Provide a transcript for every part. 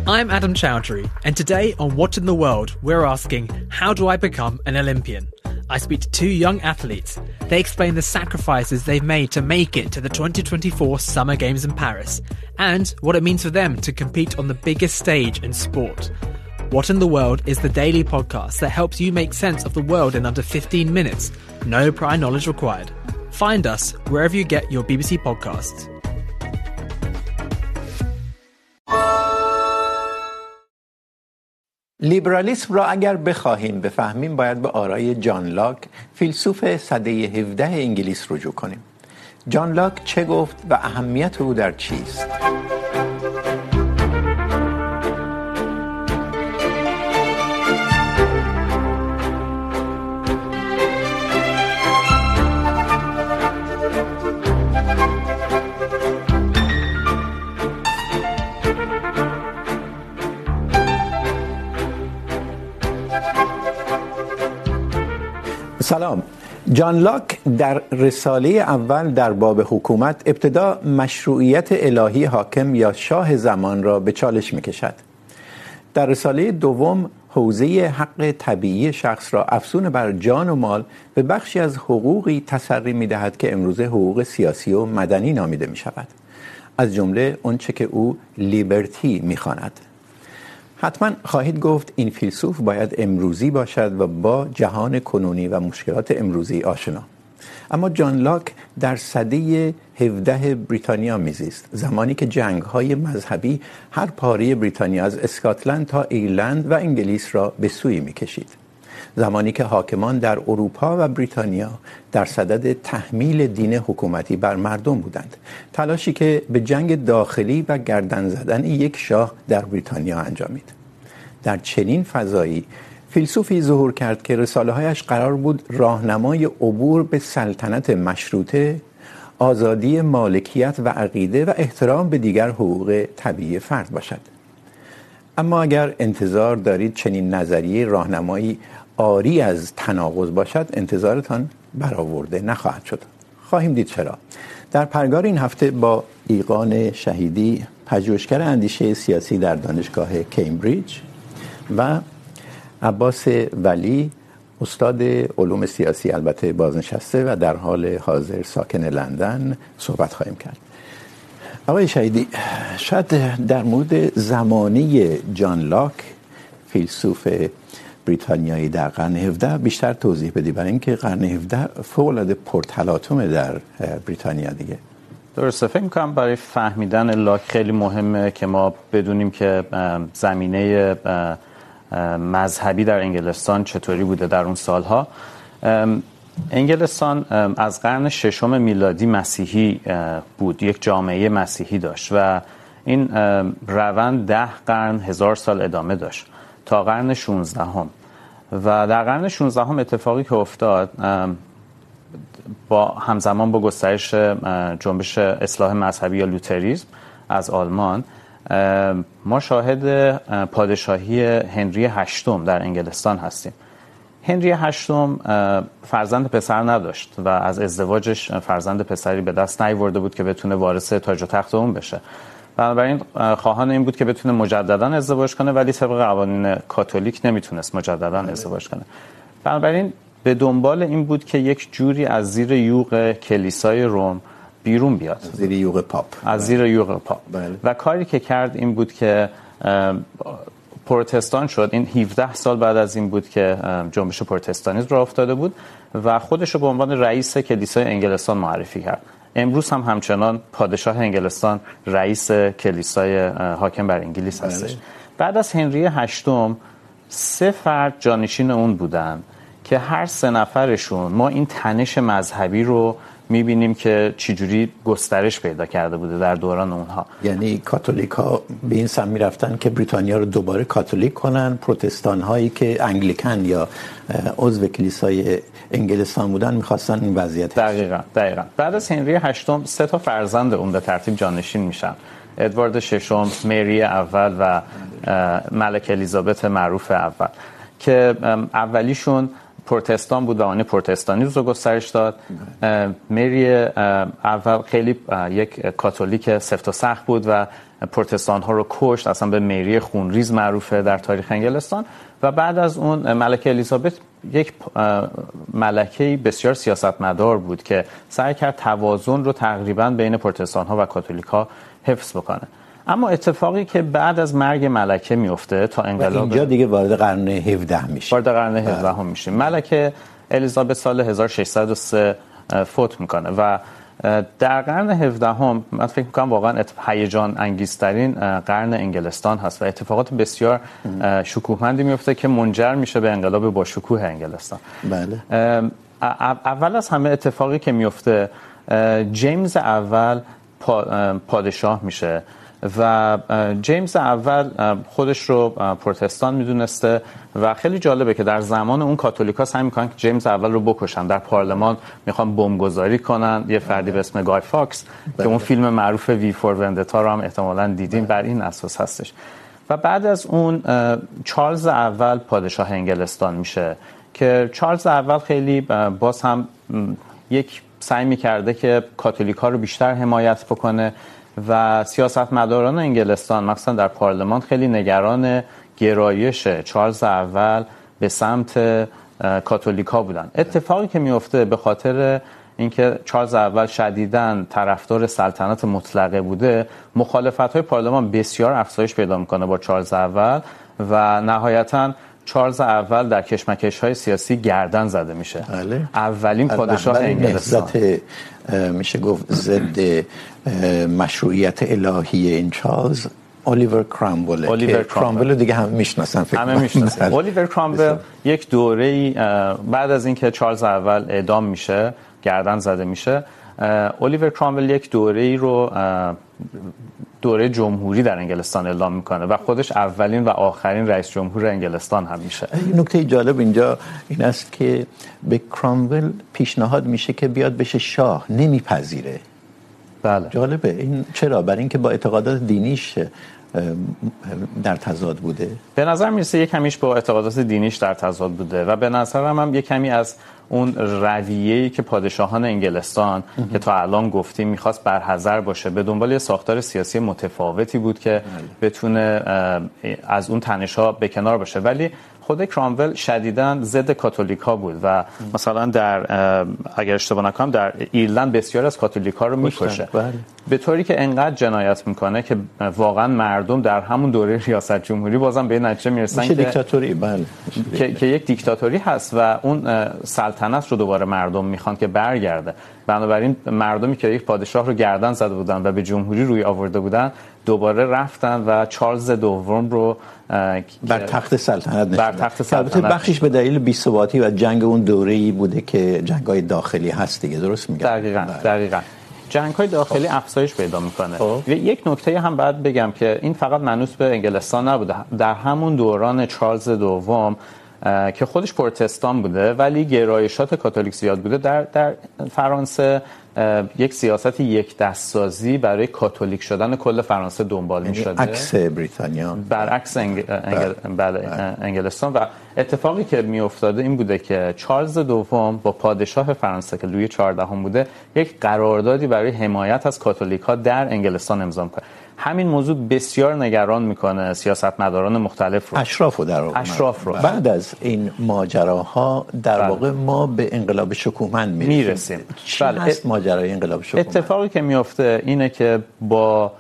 I'm Adam Chowdhury, and today on What in the World, we're asking, how do I become an Olympian? I speak to two young athletes. They explain the sacrifices they've made to make it to the 2024 Summer Games in Paris, and what it means for them to compete on the biggest stage in sport. What in the World is the daily podcast that helps you make sense of the world in under 15 minutes. No prior knowledge required. Find us wherever you get your BBC podcasts. لیبرالیسم را اگر بخواهیم بفهمیم باید به آرای جان لاک فیلسوف سده 17 انگلیس رجوع کنیم. جان لاک چه گفت و اهمیت او در چیست؟ سلام. جان لاک در رساله اول در باب حکومت ابتدا مشروعیت الهی حاکم یا شاه زمان را به چالش می‌کشد. در رساله دوم حوزه حق طبیعی شخص را افزون بر جان و مال به بخشی از حقوقی تسری می‌دهد که امروزه حقوق سیاسی و مدنی نامیده می‌شود. از جمله آنچه که او لیبرتی می‌خواند. حتما خواهید گفت این فیلسوف باید امروزی باشد و با جهان کنونی و مشکلات امروزی آشنا. اما جان لاک در سده 17 بریتانیا میزیست، زمانی که جنگ‌های مذهبی هر پاره بریتانیا از اسکاتلند تا ایرلند و انگلیس را به سوی میکشید. زمانی که حاکمان در اروپا و بریتانیا در صدد تحمیل دین حکومتی بر مردم بودند، تلاشی که به جنگ داخلی و گردن زدن یک شاه در بریتانیا انجامید. در چنین فضایی فیلسوفی ظهور کرد که رساله‌هایش قرار بود راهنمای عبور به سلطنت مشروطه، آزادی مالکیت و عقیده و احترام به دیگر حقوق طبیعی فرد باشد. اما اگر انتظار دارید چنین نظریه راهنمایی آری از تناقض باشد، انتظارتان برآورده نخواهد شد. خواهیم دید چرا. در پرگار این هفته با ایقان شهیدی، پژوهشگر اندیشه سیاسی در دانشگاه کمبریج، و عباس ولی، استاد علوم سیاسی البته بازنشسته و در حال حاضر ساکن لندن، صحبت خواهیم کرد. آقای شهیدی، شاید در مورد زمانه جان لاک فیلسوف بریتانیایی در قرن 17 بیشتر توضیح بدی، برای اینکه قرن 17 فوق‌العاده پرتلاطم در بریتانیا دیگه. درسته. فکر می‌کنم برای فهمیدن لاک خیلی مهمه که ما بدونیم که زمینه مذهبی در انگلستان چطوری بوده در اون سالها. انگلستان از قرن ششم میلادی مسیحی بود، یک جامعه مسیحی داشت و این روند 10 قرن 1000 سال ادامه داشت تا قرن 16 و در قرن 16 اتفاقی که افتاد با همزمان با گسترش جنبش اصلاح مذهبی یا لوتریسم از آلمان، ما شاهد پادشاهی هنری هشتم در انگلستان هستیم. هنری هشتم فرزند پسر نداشت و از ازدواجش فرزند پسری به دست نیاورده بود که بتونه وارث تاج و تخت اون بشه. بنابراین خواهان این بود که بتونه مجددا ازدواج کنه، ولی طبق قوانین کاتولیک نمیتونست مجددا ازدواج کنه. بنابراین به دنبال این بود که یک جوری از زیر یوغ کلیسای روم بیرون بیاد، از زیر یوغ پاپ. از زیر یوغ پاپ. و کاری که کرد این بود که پروتستان شد. این 17 سال بعد از این بود که جنبش پروتستانیسم راه افتاده بود و خودش رو به عنوان رئیس کلیسای انگلستان معرفی کرد. امروز هم همچنان پادشاه انگلستان رئیس کلیسای حاکم بر انگلیس هستش. بعد از هنری هشتم 3 فرد جانشین اون بودن که هر 3 نفرشون ما این تنش مذهبی رو می‌بینیم که چجوری گسترش پیدا کرده بوده در دوران اونها. یعنی کاتولیک‌ها به این سمت می‌رفتن که بریتانیا رو دوباره کاتولیک کنن، پروتستان هایی که انگلیکن یا عضو کلیسای انگلستان بودن می‌خواستن این وضعیت. دقیقاً. بعد از هنری هشتم 3 تا فرزند اون به ترتیب جانشین میشن. ادوارد ششم، مری اول و ملکه الیزابت معروف اول که اولیشون پروتستان بود و آنی پروتستانیسم رو گسترش داد. مری اول خیلی یک کاتولیک سفت و سخت بود و پروتستان ها رو کشت، اصلا به مری خونریز معروفه در تاریخ انگلستان. و بعد از اون ملکه الیزابت یک ملکه بسیار سیاستمدار بود که سعی کرد توازن رو تقریبا بین پروتستان ها و کاتولیک ها حفظ بکنه. اما اتفاقی که بعد از مرگ ملکه میفته تا انقلاب، اینجا دیگه وارد قرن 17 میشه. وارد قرن 17 هم میشه. ملکه الیزابت سال 1603 فوت میکنه و در قرن 17 هم من فکر میکنم واقعا هیجان انگیزترین قرن انگلستان هست و اتفاقات بسیار شکوهمندی میفته که منجر میشه به انقلاب با شکوه انگلستان. بله. اول از همه اتفاقی که میفته، جیمز اول پادشاه میشه و جیمز اول خودش رو پروتستان میدونسته و خیلی جالبه که در زمان اون کاتولیکا سعی میکنن که جیمز اول رو بکشن. در پارلمان میخوان بمبگذاری کنن. یه فردی به اسم گای فاکس که اون فیلم معروف وی فور وندتا رو هم احتمالاً دیدین بر این اساس هستش. و بعد از اون چارلز اول پادشاه انگلستان میشه که چارلز اول خیلی باز هم یک سعی میکرده که کاتولیکا رو بیشتر حمایت بکنه و سیاستمداران انگلستان مثلا در پارلمان خیلی نگران گرایش چارلز اول به سمت کاتولیکا بودن. اتفاقی که میفته به خاطر اینکه چارلز اول شدیداً طرفدار سلطنت مطلقه بوده، مخالفت‌های پارلمان بسیار افزایش پیدا میکنه با چارلز اول و نهایتاً چارلز اول در کشمکش‌های سیاسی گردن زده میشه. بله. اولین پادشاه انگلستان. میشه گفت ضد مشروعیت الهی این چارلز الیور کرامبل. الیور کرامبل دیگه هم میشناسن، فکر همه میشناسن. الیور کرامبل یک دوره‌ای بعد از اینکه چارلز اول اعدام میشه، گردن زده میشه، الیور کرامبل یک دوره‌ای رو دوره جمهوری در انگلستان اعلام میکنه و خودش اولین و آخرین رئیس جمهور انگلستان هم میشه. نکته جالب اینجا این است که به کرامبل پیشنهاد میشه که بیاد بشه شاه، نمیپذیره. بله. جالبه این چرا؟ برای اینکه با اعتقادات دینیش در تضاد بوده. به نظر میرسه یک کمیش با اعتقادات دینیش در تضاد بوده و به نظرم هم یک کمی از اون رویه‌ای که پادشاهان انگلستان که تا الان گفتیم میخواست برحذر باشه، به دنبال یه ساختار سیاسی متفاوتی بود که بتونه از اون تنش‌ها به کنار باشه. ولی خود کرامول شدیداً ضد کاتولیک‌ها بود و مثلا در اگر اشتباه نکنم در ایرلند بسیار از کاتولیک‌ها رو می‌کشه، به طوری که انقدر جنایت میکنه که واقعا مردم در همون دوره ریاست جمهوری بازم به نتیجه میرسن که دیکتاتوری که یک دیکتاتوری هست و اون سلطنت رو دوباره مردم میخوان که برگرده. بنابراین مردمی که یک پادشاه رو گردن زده بودن و به جمهوری روی آورده بودن دوباره رفتن و چارلز دوم رو بر تخت سلطنت نشوندن. البته بخشش به دلیل بی‌ثباتی و جنگ اون دوره‌ای بوده که جنگ‌های داخلی هست دیگه، درست میگم؟ دقیقاً جنگ‌های داخلی افزایش پیدا میکنه. و یک نکته هم باید بگم که این فقط منوط به انگلستان نبوده. در همون دوران چارلز دوم که خودش پروتستان بوده ولی گرایشات کاتولیک زیاد بوده، در فرانسه یک سیاست یک دستسازی برای کاتولیک شدن کل فرانسه دنبال می‌شده، عکس بریتانیا، برعکس انگلستان. و اتفاقی که میافتاده این بوده که چارلز دوم با پادشاه فرانسه که لویی 14 بوده یک قراردادی برای حمایت از کاتولیک‌ها در انگلستان امضا می‌کنه. همین موضوع بسیار نگران میکنه سیاستمداران مختلف رو، اشراف رو. بعد از این ماجراها در واقع ما به انقلاب شکوهمند میرسیم. چی هست ماجرای انقلاب شکوهمند؟ اتفاقی که میفته اینه که با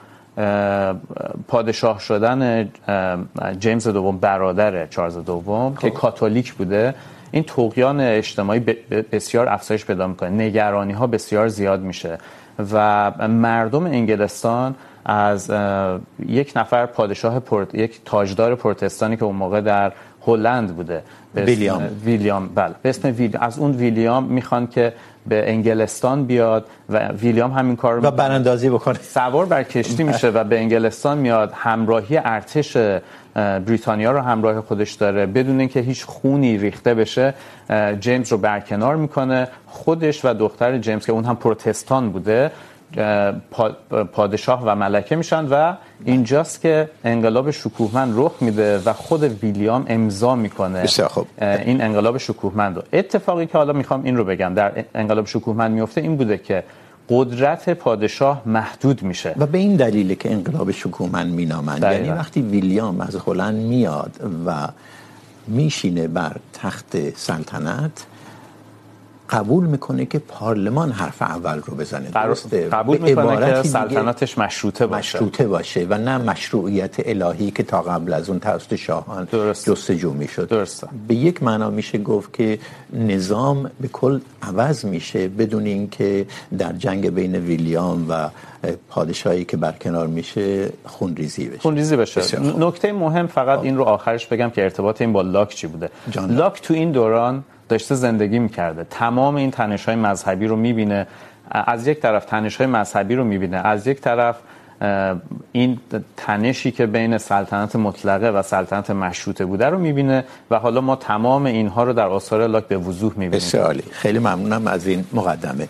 پادشاه شدن جیمز دوم برادر چارلز دوم که کاتولیک بوده، این طغیان اجتماعی بسیار افزایش پیدا میکنه، نگرانی ها بسیار زیاد میشه و مردم انگلستان از یک نفر پادشاه یک تاجدار پروتستانی که اون موقع در هلند بوده ویلیام بله به اسم از اون ویلیام میخوان که به انگلستان بیاد و ویلیام همین کار رو و براندازی بکنه، سوار بر کشتی میشه و به انگلستان میاد، همراهی ارتش بریتانیا رو همراه خودش داره، بدون اینکه هیچ خونی ریخته بشه جیمز رو برکنار میکنه. خودش و دختر جیمز که اون هم پروتستان بوده پادشاه و ملکه میشن و اینجاست که انقلاب شکوهمند رخ میده و خود ویلیام امضا میکنه این انقلاب شکوهمند رو. اتفاقی که حالا میخوام این رو بگم در انقلاب شکوهمند میفته این بوده که قدرت پادشاه محدود میشه و به این دلیله که انقلاب شکوهمند مینامند. یعنی وقتی ویلیام از هلند میاد و میشینه بر تخت سلطنت قبول میکنه که پارلمان حرف اول رو بزنه، درسته؟ قبول میکنه که سلطنتش مشروطه باشه و نه مشروعیت الهی که تا قبل از اون توسط شاهان جستجو میشد. درسته. به یک معنا میشه گفت که نظام به کل عوض میشه بدون اینکه در جنگ بین ویلیام و پادشاهی که برکنار میشه خونریزی بشه. نکته مهم فقط این رو آخرش بگم که ارتباط این با لاک چی بوده. لاک تو این دوران داشته زندگی میکرده، تمام این تنش‌های مذهبی رو میبینه، از یک طرف تنش‌های مذهبی رو میبینه، از یک طرف این تنشی که بین سلطنت مطلقه و سلطنت مشروطه بوده رو میبینه و حالا ما تمام اینها رو در آثار لاک به وضوح میبینیم. بسیار عالی، خیلی ممنونم از این مقدمه.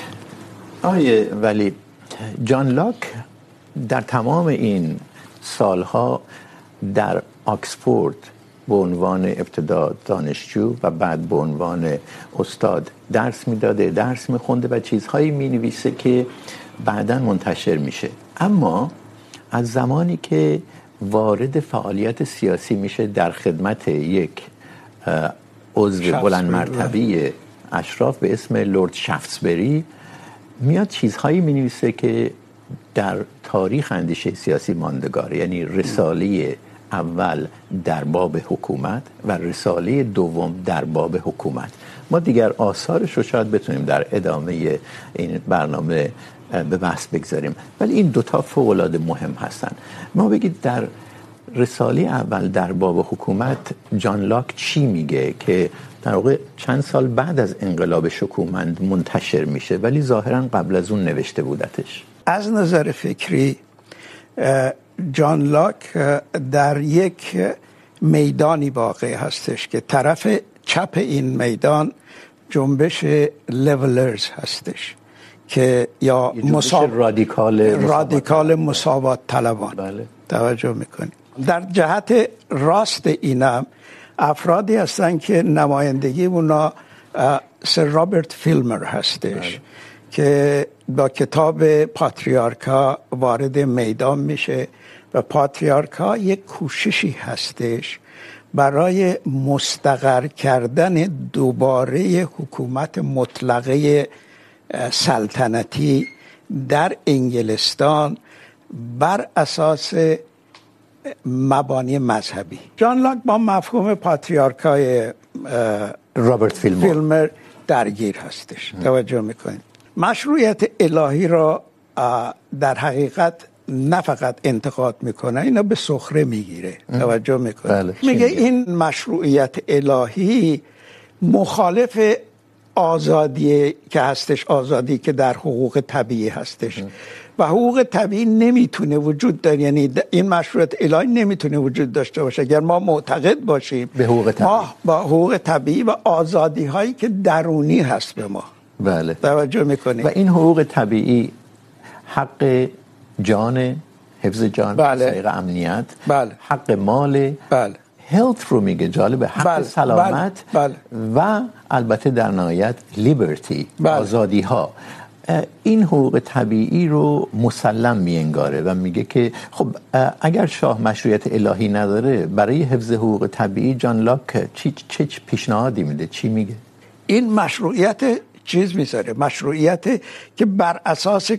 آقای ولی، جان لاک در تمام این سالها در آکسفورد به عنوان ابتدا دانشجو و بعد به عنوان استاد درس میداده، درس میخونده و چیزهایی مینویسه که بعداً منتشر میشه. اما از زمانی که وارد فعالیت سیاسی میشه در خدمت یک عضو بلند مرتبه اشراف به اسم لورد شافتسبری میاد چیزهایی مینویسه که در تاریخ اندیشه سیاسی ماندگاره، یعنی رساله اول در باب حکومت و رساله دوم در باب حکومت. ما دیگر آثارش رو شاید بتونیم در ادامه این برنامه به بحث بگذاریم، ولی این دوتا فوق‌العاده مهم هستن. ما بگید در رساله اول در باب حکومت جان لاک چی میگه که در واقع چند سال بعد از انقلاب شکوهمند منتشر میشه ولی ظاهراً قبل از اون نوشته بودتش؟ از نظر فکری جان لاک در یک میدانی واقع هستش که طرف چپ این میدان جنبش لیولرز هستش که یا رادیکال مساوات طلبان. بله. توجه میکنیم. در جهت راست اینم افرادی هستن که نمایندگی اونا سر رابرت فیلمر هستش. بله. که با کتاب پاتریارکا وارد میدان میشه و پاتریارکا یک کوششی هستش برای مستقر کردن دوباره حکومت مطلقه سلطنتی در انگلستان بر اساس مبانی مذهبی. جان لاک با مفهوم پاتریارکای رابرت فیلمر درگیر هستش. توجه میکنید. مشروعیت الهی را در حقیقت نه فقط انتقاد میکنه، اینا به سخره میگیره. توجه میکنه. بله. میگه این مشروعیت الهی مخالف آزادی که هستش، آزادی که در حقوق طبیعی هستش و حقوق طبیعی نمیتونه وجود داره، یعنی این مشروعیت الهی نمیتونه وجود داشته باشه اگر ما معتقد باشیم به حقوق طبیعی، ما با حقوق طبیعی و آزادی هایی که درونی هست به ما. بله. توجه میکنیم. و این حقوق طبیعی حق جان، حفظ جان، بله. امنیت، بله. حق مال، بله. هلت رو میگه، جالبه، حق بله. سلامت، بله. و البته در نهایت لیبرتی، بله. آزادی ها. این حقوق طبیعی رو مسلم میانگاره و میگه که خب اگر شاه مشروعیت الهی نداره برای حفظ حقوق طبیعی جان لاک چه پیشنهادی میده؟ چی میگه؟ این مشروعیت چیز میذاره، مشروعیت که بر اساس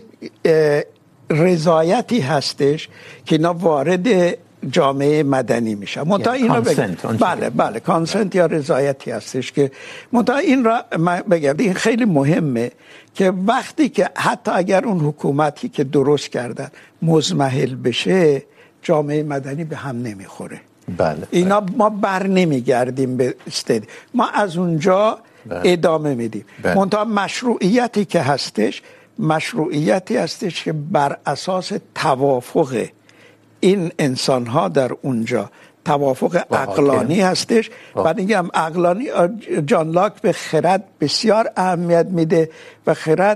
رضایتی هستش که اینا وارد جامعه مدنی میشه. منتها اینو بگم بله کانسنت یا رضایتی هستش که منتها این را من بگم این خیلی مهمه که وقتی که حتی اگر اون حکومتی که درست کردن مزمحل بشه جامعه مدنی به هم نمیخوره. بله. اینا ما بر نمیگردیم به استد، ما از اونجا ادامه میدیم. منتها مشروعیتی که هستش مشروعیتی هستش که بر اساس توافق این انسان ها در اونجا، توافق عقلانی هستش. بعد میگم عقلانی، جان لاک به خرد بسیار اهمیت میده و خرد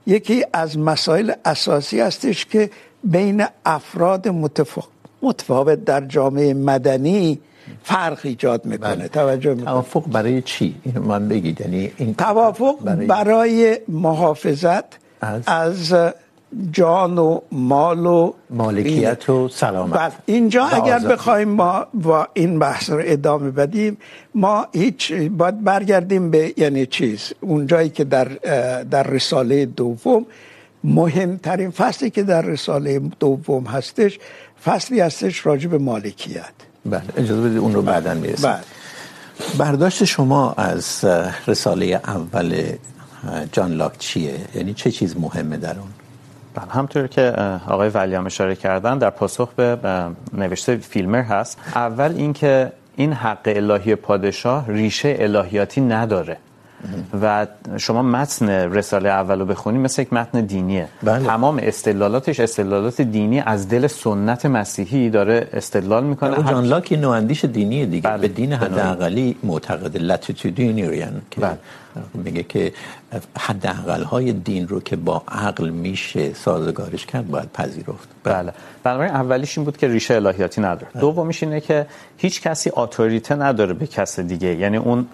یکی از مسائل اساسی هستش که بین افراد متفاوت در جامعه مدنی فرق ایجاد میکنه. توجه میکنه. توافق برای چی؟ اینو من بگید. یعنی این توافق برای محافظت از جان و مال و مالکیت و سلامت. اینجا اگر بخوایم ما با این بحث رو ادامه بدیم، ما باید برگردیم به یعنی اون جایی که در رساله دوم مهمترین فصلی که در رساله دوم هستش، فصلی هستش راجع به مالکیت. بله، اجازه بدید اون رو بعداً میرسیم. برداشت شما از رساله اول جان لاک چیه؟ یعنی چه چیز مهمه در اون؟ بله، همطور که آقای ولیام اشاره کردن در پاسخ به نوشته فیلمر هست. اول اینکه این حق الهی پادشاه ریشه الهیاتی نداره و شما متن رساله اول رو بخونید مثل یک متن دینیه. تمام استدلالاتش استدلالات دینی از دل سنت مسیحی داره استدلال میکنه. جان لاک نواندیش دینیه دیگه. به دین حداقلی معتقد، لاتیتودینیان که میگه که حداقل‌های دین رو که با عقل میشه سازگارش کرد باید پذیرفت. بله. بنابراین اولیش این بود که ریشه الهیاتی نداره. دومیش اینه که هیچ کسی اتوریته نداره به کس دیگه، یعنی اون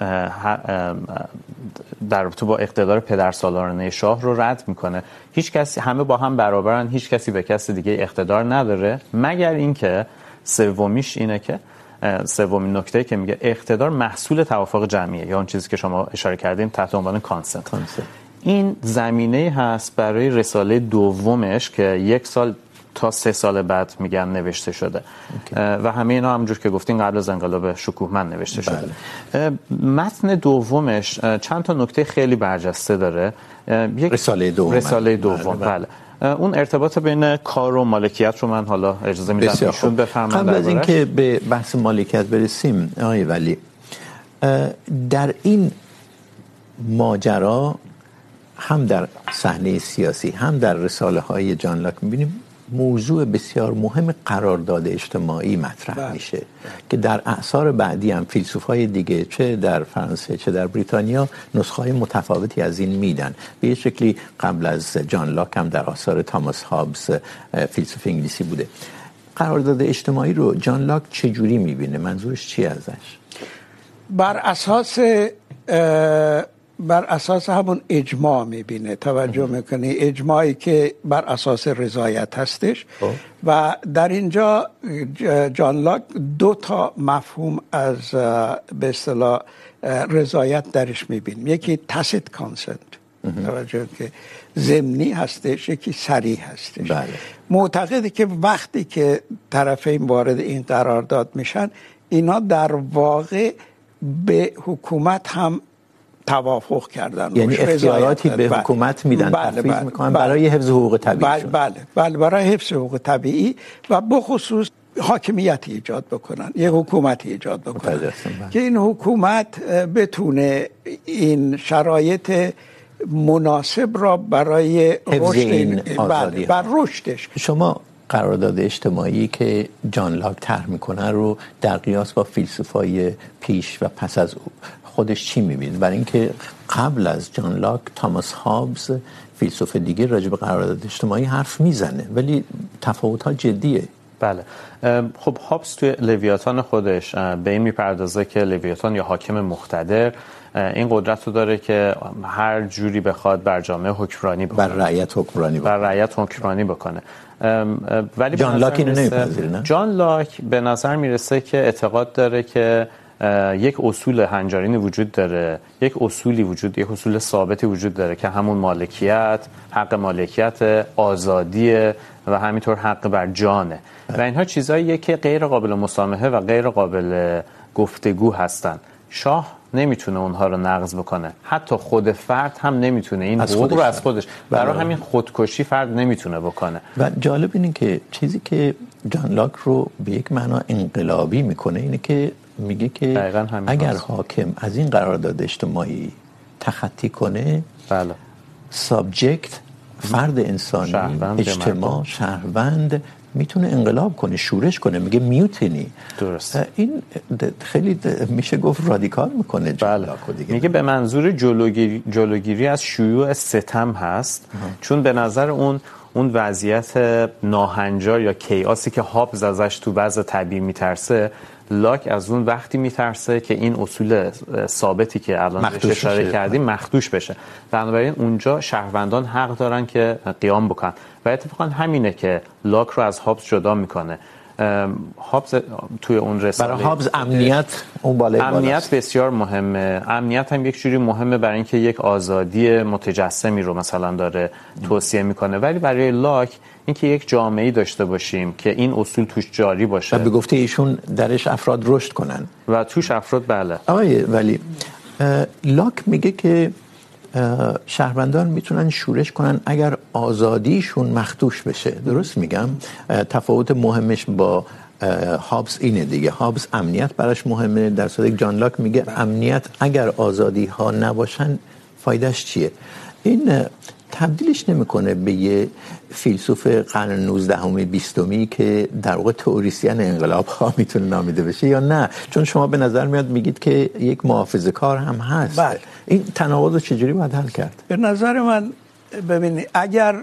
در رابطه با اقتدار پدرسالارانه شاه رو رد میکنه. هیچ کسی، همه با هم برابرن، هیچ کسی به کس دیگه اقتدار نداره، مگر اینکه سومیش اینه که سومین نکته که میگه اقتدار محصول توافق جمعیه، یا اون چیزی که شما اشاره کردین تحت عنوان کانسنت. این زمینه هست برای رساله دومش که 1 سال تا 3 سال بعد میگن نوشته شده و همه اینا همونجور که گفتین قبل از انقلاب شکوهمند نوشته شده. متن دومش چند تا نکته خیلی برجسته داره. رساله دوم. بله. اون ارتباط بین کار و مالکیت رو من حالا اجازه میدم ایشون بفرمایند. قبل از اینکه به بحث مالکیت برسیم آقای ولی، در این ماجرا هم در صحنه سیاسی هم در رساله های جان لاک میبینیم موضوع بسیار مهم قرارداد اجتماعی مطرح میشه که در اعصار بعدی هم فیلسوفای دیگه چه در فرانسه چه در بریتانیا نسخه‌های متفاوتی از این میدن. به یه شکلی قبل از جان لاک هم در آثار تاماس هابز فیلسوف انگلیسی بوده. قرارداد اجتماعی رو جان لاک چجوری میبینه؟ منظورش چی ازش؟ بر اساس همون اجماع میبینه. توجه میکنی؟ اجماعی که بر اساس رضایت هستش و در اینجا جان لاک 2 تا مفهوم از به اصطلاح رضایت درش میبینیم. یکی tacit consent، توجه که ضمنی هستش، یکی صریح هستش. معتقده که وقتی که طرفین وارد این قرارداد میشن، اینا در واقع به حکومت هم توافق کردن، یعنی اختیاراتی به حکومت میدن، تفویض میکنن برای حفظ حقوق طبیعی. بله برای حفظ حقوق طبیعی و بخصوص حاکمیت ایجاد بکنن، یه حکومت ایجاد بکنن که این حکومت بتونه این شرایط مناسب را برای رشد بر رشدش. شما قرارداد اجتماعی که جان لاک طرح میکنه رو در قیاس با فیلسوفای پیش و پس از خودش چی میبینید؟ برای اینکه قبل از جان لاک تاماس هابز فیلسوف دیگه راجع به قرارداد اجتماعی حرف میزنه ولی تفاوت‌ها جدیه. بله. خب هابز توی لویاتان خودش به این میپردازه که لویاتان یا حاکم مقتدر این قدرت رو داره که هر جوری بخواد بر جامعه حکمرانی بکنه، بر رعیت حکمرانی بکنه. ولی جان لاک اینو نمیپذیره. نه، جان لاک به نظر میرسه که اعتقاد داره که یک اصول هنجارینی وجود داره، یک اصول ثابتی وجود داره که همون مالکیت، حق مالکیت، آزادی و همینطور حق بر جانه و اینها چیزاییه که غیر قابل مسامحه و غیر قابل گفتگو هستن. شاه نمیتونه اونها رو نقض بکنه، حتی خود فرد هم نمیتونه این حقوق رو از خودش، برای همین خودکشی فرد نمیتونه بکنه. و جالب اینه که چیزی که جان لاک رو به یک معنا انقلابی میکنه اینه که میگه که اگر حاکم از این قرارداد اجتماعی تخطی کنه، بله، سابجکت، فرد انسانی، اجتماع، شهروند میتونه انقلاب کنه، شورش کنه، میگه میوتینی. درست. این خیلی میشه گفت رادیکال میکنه. بله. میگه به منظور جلوگیری از شیوع ستم هست. چون به نظر اون وضعیت ناهنجار یا کیاسی که هابز ازش تو وضع طبیعی میترسه، لاک از اون وقتی میترسه که این اصول ثابتی که الان بهش اشاره کردیم مخدوش بشه. بنابراین اونجا شهروندان حق دارن که قیام بکنن و اتفاقا همینه که لاک رو از هابز جدا میکنه. هابز توی اون رساله برای هابز امنیت اون امنیت بسیار مهمه. امنیت هم یک جوری مهمه برای اینکه یک آزادی متجسمی رو مثلا داره توصیه میکنه، ولی برای لاک اینکه یک جامعه‌ای داشته باشیم که این اصول توش جاری باشه و به گفته ایشون درش افراد رشد کنن و توش افراد بله. آقای ولی لاک میگه که شهروندان میتونن شورش کنن اگر آزادیشون مخدوش بشه. درست میگم؟ تفاوت مهمش با هابز اینه دیگه. هابز امنیت براش مهمه، در صورتی که جان لاک میگه امنیت اگر آزادی ها نباشن فایدهش چیه؟ این تبدیلش نمیکنه به یه فیلسوف قرن 19 20 که در واقع تئوریسین انقلاب ها میتونه نامیده بشه یا نه؟ چون شما به نظر میاد میگید که یک محافظه‌کار هم هست. بله. این تناقض رو چجوری باید حل کرد؟ به نظر من ببینید اگر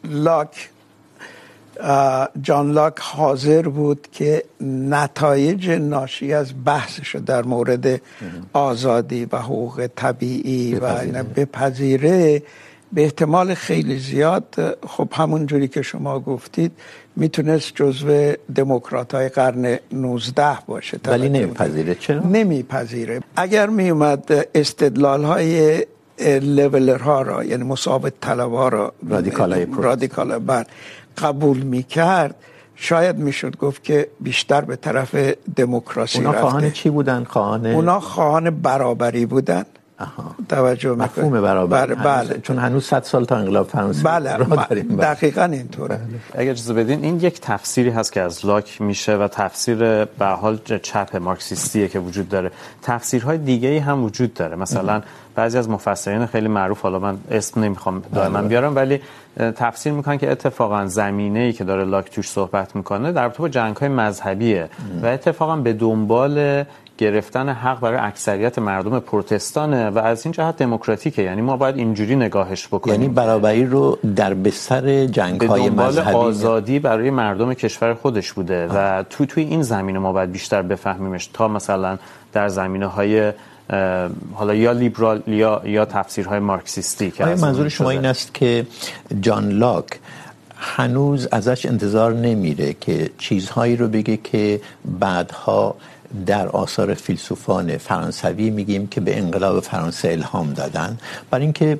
جان لاک حاضر بود که نتایج ناشی از بحثش در مورد آزادی و حقوق طبیعی و اینا بپذیره، به احتمال خیلی زیاد خب همون جوری که شما گفتید میتونست جزو دموکرات‌های قرن 19 باشه. ولی نمیپذیره. چرا؟ نمیپذیره. اگر میومد استدلال‌های لیبلرها را یعنی مساوات طلب‌ها را رادیکال قبول میکرد، شاید میشد گفت که بیشتر به طرف دموکراسی رفته. اونا خواهان چی بودن؟ اونا خواهان برابری بودن. توجه مفهوم برابری. بله. چون هنوز 100 سال تا انقلاب فرانسه بله. دقیقاً اینطوره. اگر اجازه بدین این یک تفسیری هست که از لاک میشه و تفسیر به حال چپ مارکسیستیه که وجود داره. تفسیرهای دیگه‌ای هم وجود داره. مثلا بعضی از مفسرین خیلی معروف، حالا من اسم نمیخوام دائما بیارم، ولی تفسیر میکنن که اتفاقا زمینه‌ای که داره لاک توش صحبت میکنه در رابطه با جنگ‌های مذهبیه و اتفاقا به دنبال گرفتن حق برای اکثریت مردم پروتستانه و از این جهت دموکراتیکه. یعنی ما باید اینجوری نگاهش بکنیم، یعنی برابری رو در بستر جنگ‌های مذهبی، آزادی برای مردم کشور خودش بوده و توی این زمینه ما باید بیشتر بفهمیمش تا مثلا در زمینه‌های حالا یا لیبرال یا تفسیرهای مارکسیستی. که منظور شما این است که جان لاک هنوز ازش انتظار نمیره که چیزهایی رو بگه که بعدها در آثار فیلسوفان فرانسوی میگیم که به انقلاب فرانسه الهام دادن. برای اینکه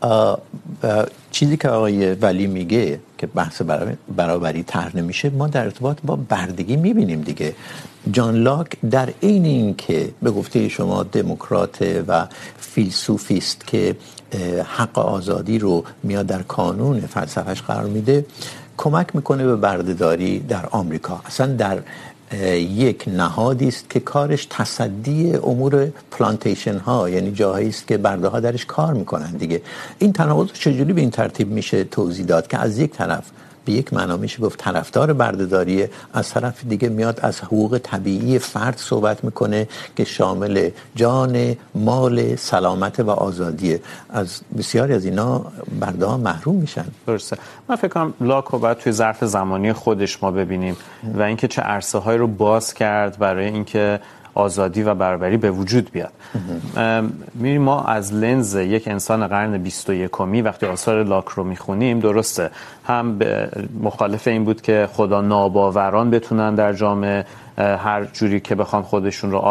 چیزی که آقای ولی میگه که بحث برابری طرح نمیشه، ما در ارتباط با بردگی میبینیم دیگه. جان لاک در عین این که به گفته شما دموکرات و فیلسوفی است که حق آزادی رو میاد در کانون فلسفهش قرار میده، کمک میکنه به بردهداری در آمریکا. اصلا در یک نهادی است که کارش تصدی امور پلانتیشن ها، یعنی جاهایی است که برده ها درش کار میکنن دیگه. این تناقض چجوری به این ترتیب میشه توضیح داد که از یک طرف به یک معنا میشه گفت طرفدار بردهداری، از طرف دیگه میاد از حقوق طبیعی فرد صحبت میکنه که شامل جان، مال، سلامت و آزادیه. از بسیاری از اینا برده ها محروم میشن. درسته. من فکر کنم لاک رو باید توی ظرف زمانی خودش ما ببینیم و اینکه چه عرصه هایی رو باز کرد برای اینکه آزادی و برابری به وجود بیاد. میریم ما از لنز یک انسان قرن 21 وقتی آثار لاک رو میخونیم، درسته هم مخالف این بود که خدا ناباوران بتونن در جامعه هر جوری که بخوان خودشون رو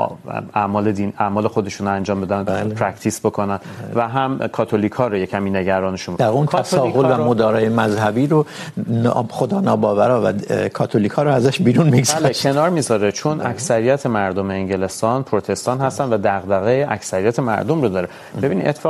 اعمال خودشون رو انجام بدن، پرکتیس بکنن و هم کاتولیکا رو یکمی نگرانشون در اون تساهل و مدارای مذهبی رو خدا ناباورا و کاتولیکا رو ازش بیرون میگذاره، بله کنار میذاره، چون اکثریت مردم انگلستان پروتستان هستن و دغدغه اکثریت مردم رو داره. ببین اتفاقا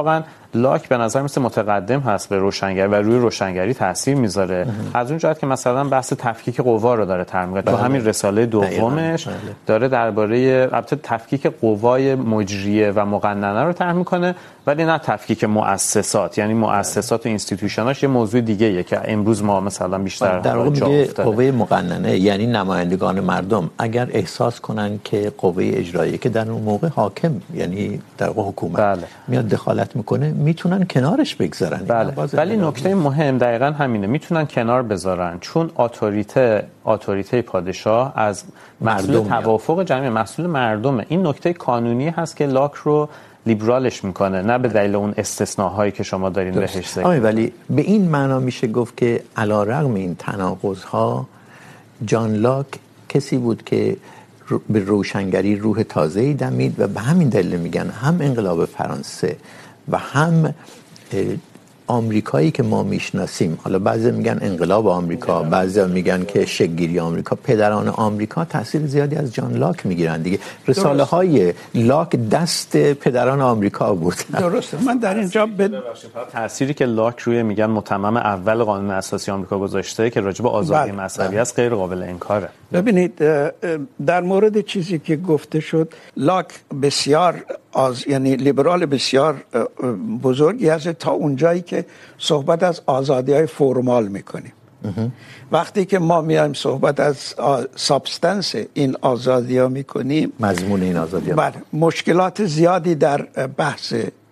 لاک به نظر مثل متقدم هست به روشنگری و روی روشنگری تاثیر میذاره از اون جهت که مثلا بحث تفکیک قوا رو داره طرح میکنه. تو همین رساله دومش داره درباره البته تفکیک قوای مجریه و مقننه رو طرح میکنه ولی نه تفکیک مؤسسات، یعنی مؤسسات و اینستیتوشناش یه موضوع دیگه ایه که امروز ما مثلا بیشتر در واقع میگه قوه مقننه یعنی نمایندگان مردم اگر احساس کنن که قوه اجرایی که در اون موقع حاکم یعنی در واقع حکومت میاد دخالت میکنه میتونن کنارش بگذارن. ولی نکته مهم دقیقاً همینه، میتونن کنار بذارن چون اتوریته پادشاه از محصول توافق جمعی محصول مردمه. این نکته قانونی هست که لاک رو لیبرالش میکنه نه به دلیل اون استثناءهایی که شما دارین بهش ذکر. ولی به این معنا میشه گفت که علیرغم این تناقض‌ها جان لاک کسی بود که به روشنگری روح تازه‌ای دمید و به همین دلیل میگن هم انقلاب فرانسه و هم آمریکایی که ما میشناسیم، حالا بعضی میگن انقلاب آمریکا، بعضی میگن که شکل‌گیری آمریکا، پدران آمریکا تاثیر زیادی از جان لاک میگیرن دیگه. رساله های لاک دست پدران آمریکا بود. درسته. من در اینجا تأثیری که لاک روی میگن متمم اول قانون اساسی آمریکا گذاشته که راجع به آزادی مذهبی است غیر قابل انکاره. ببینید در مورد چیزی که گفته شد لاک بسیار یعنی لیبرال بسیار بزرگی هست تا اونجایی که صحبت از آزادی‌های فرمال میکنیم. وقتی که ما میایم صحبت از سابستنس این آزادی‌ها میکنیم، مضمون این آزادی‌ها، مشکلات زیادی در بحث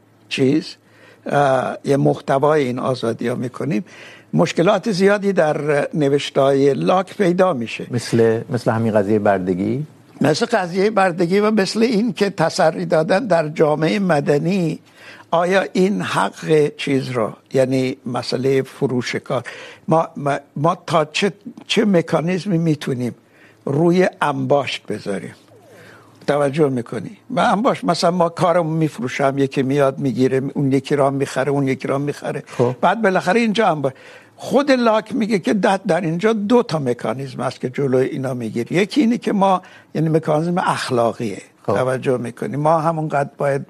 یه محتوای این آزادی‌ها میکنیم، مشکلات زیادی در نوشته‌های لاک پیدا میشه. مثل همین قضیه بردگی، مثل قضیه بردگی و مثل این که تسری دادن در جامعه مدنی آیا این حق چیز را، یعنی مسئله فروش کار، ما تا چه مکانیزمی میتونیم روی انباشت بذاریم؟ توجه میکنی؟ و انباشت مثلا ما کارمون میفروشم، یکی میاد میگیره، اون یکی را میخره، اون یکی را میخره، بعد بالاخره اینجا انباشت. خود لاک میگه که در اینجا 2 تا مکانیزم هست که جلوی اینا میگیره. یکی اینی که ما یعنی مکانیزم اخلاقیه. توجه میکنیم ما همونقدر باید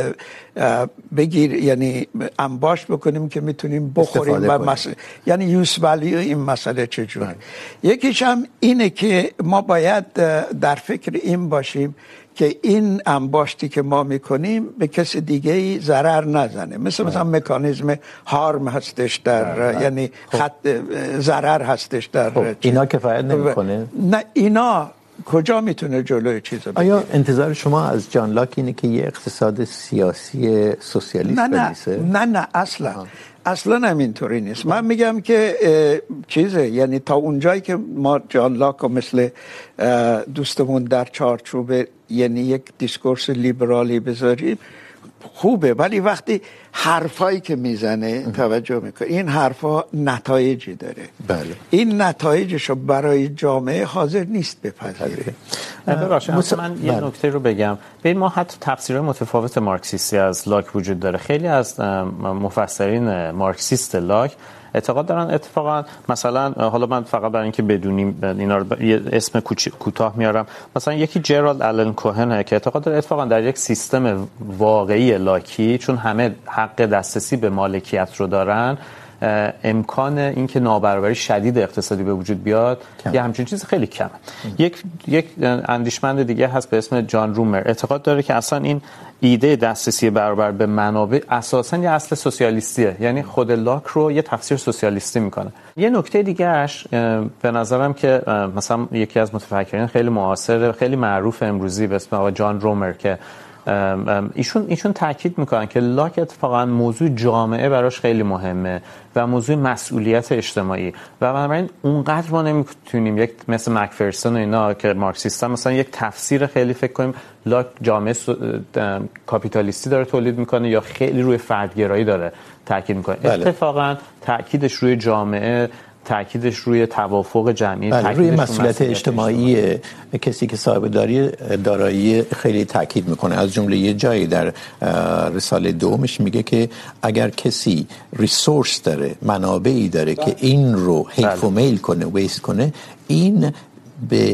یعنی انباشت بکنیم که میتونیم بخوریم و یعنی یوز ولیو این مسئله چجوری. یکیش هم اینه که ما باید در فکر این باشیم که این انباشتی که ما میکنیم به کسی دیگه ضرر نزنه. مثلا مکانیزم هارم هستش در یعنی خط ضرر هستش در اینا کفایت نمیکنه. نه اینا کجا میتونه جلوی چیزا بگیره؟ آیا انتظار شما از جان لاک اینه که یه اقتصاد سیاسی سوسیالیست بنویسه؟ نه اصلا همینطوری نیست. من میگم که چیزه، یعنی تا اونجایی که ما جان لاک رو مثل دوستمون در چارچوب یعنی یک دیسکورس لیبرالی بذاریم خوبه، ولی وقتی حرفایی که میزنه توجه میکنه این حرفا نتایجی داره. بله. این نتایجشو برای جامعه حاضر نیست بپذیره. من یه نکته رو بگم. ببین ما حتی تفسیرهای متفاوت مارکسیستی از لاک وجود داره. خیلی از مفسرین مارکسیست لاک اعتقاد دارن اتفاقا مثلا حالا من فقط برای اینکه بدونیم اینا رو یه اسم کوتاه میارم، مثلا یکی جرالد آلن کوهنه که اعتقاد داره اتفاقا در یک سیستم واقعی لاکی چون همه حق دسترسی به مالکیت رو دارن امکان اینکه نابرابری شدید اقتصادی به وجود بیاد یه همچین چیز خیلی کمه. یک اندیشمند دیگه هست به اسم جان رومر اعتقاد داره که اصلا این ایده دسترسی برابر به منابع اساساً یه اصل سوسیالیستیه، یعنی خود لاک رو یه تفسیر سوسیالیستی میکنه. یه نکته دیگه‌اش به نظرم که مثلا یکی از متفکرین خیلی معاصر خیلی معروف امروزی به اسم آقای جان رومر که ایشون تاکید میکنن که لاک اتفاقا موضوع جامعه براش خیلی مهمه و موضوع مسئولیت اجتماعی و بنابراین اونقدر ما نمیتونیم یک مثل مکفرسون و اینا که مارکسیستن مثلا یک تفسیر خیلی فکر کنیم لاک جامعه کاپیتالیستی داره تولید میکنه یا خیلی روی فردگرایی داره تاکید میکنه. اتفاقا تاکیدش روی جامعه، تاکیدش روی توافق جمعی، روی مسئولیت اجتماعی کسی که صاحب دارایی خیلی تاکید میکنه. از جمله یه جایی در رساله دومش میگه که اگر کسی ریسورس داره، منابعی داره که این رو حیف و میل کنه، ویست کنه، این به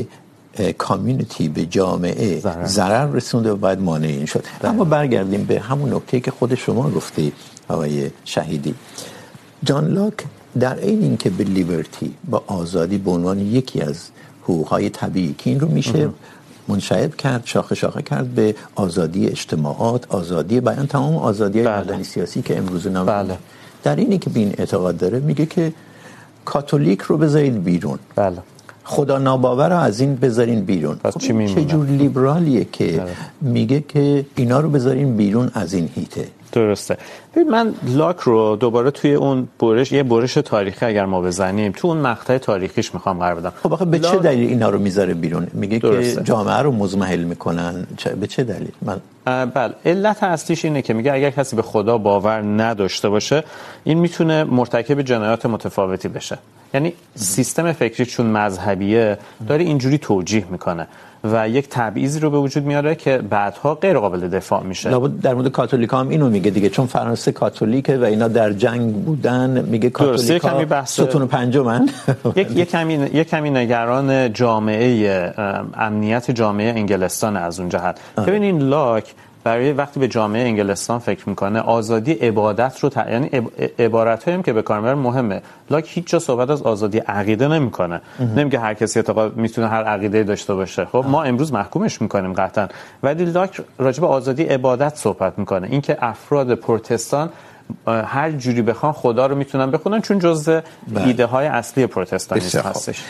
کامیونیتی به جامعه ضرر رسونده و باید مانع این شد. اما برگردیم به همون نکته‌ای که خود شما گفتی آقای شهیدی. جان لاک در این اینکه به لیبرتی با آزادی به عنوان یکی از حقوق‌های طبیعی که این رو میشه منشعب کرد، شاخه کرد به آزادی اجتماعات، آزادی بیان، تمام آزادی‌های مدنی سیاسی که امروز نام در اینی که به این اعتقاد داره میگه که کاتولیک رو بذارید بیرون. خدا ناباور رو از این بذارین بیرون. چه جور لیبرالیه که میگه که اینا رو بذارین بیرون از این هیته؟ درسته. ببین من لاک رو دوباره توی اون یه برش تاریخی اگر ما بزنیم تو اون مقطع تاریخیش میخوام قرار بدم. خب آخه به چه دلیل اینا رو میذاره بیرون؟ میگه که جامعه رو مزمحل میکنن. به چه دلیل؟ بله علت اصلیش اینه که میگه اگر کسی به خدا باور نداشته باشه این میتونه مرتکب جنایات متفاوتی بشه. یعنی سیستم فکری چون مذهبیه داره اینجوری توجیه میکنه و یک تبعیضی رو به وجود میاره که بعدها غیر قابل دفاع میشه. لابد در مورد کاتولیکا هم اینو میگه دیگه، چون فرانسه کاتولیکه و اینا در جنگ بودن، میگه کاتولیکا ستون پنجمن. یک کمی نگران جامعه امنیت جامعه انگلستان از اون جهت. ببینین لاک برای وقتی به جامعه انگلستان فکر میکنه آزادی عبادت رو یعنی عبارتایی هم که به کار میبره مهمه. لاک هیچ جا صحبت از آزادی عقیده نمیکنه. نمیگه هر کسی اعتقاد میتونه هر عقیده‌ای داشته باشه. خب ما امروز محکومش میکنیم قطعا، ولی لاک راجع به آزادی عبادت صحبت میکنه. اینکه افراد پروتستان هر جوری بخوان خدا رو میتونن بخونن چون جزء ایده های اصلی پروتستانیسم هستش.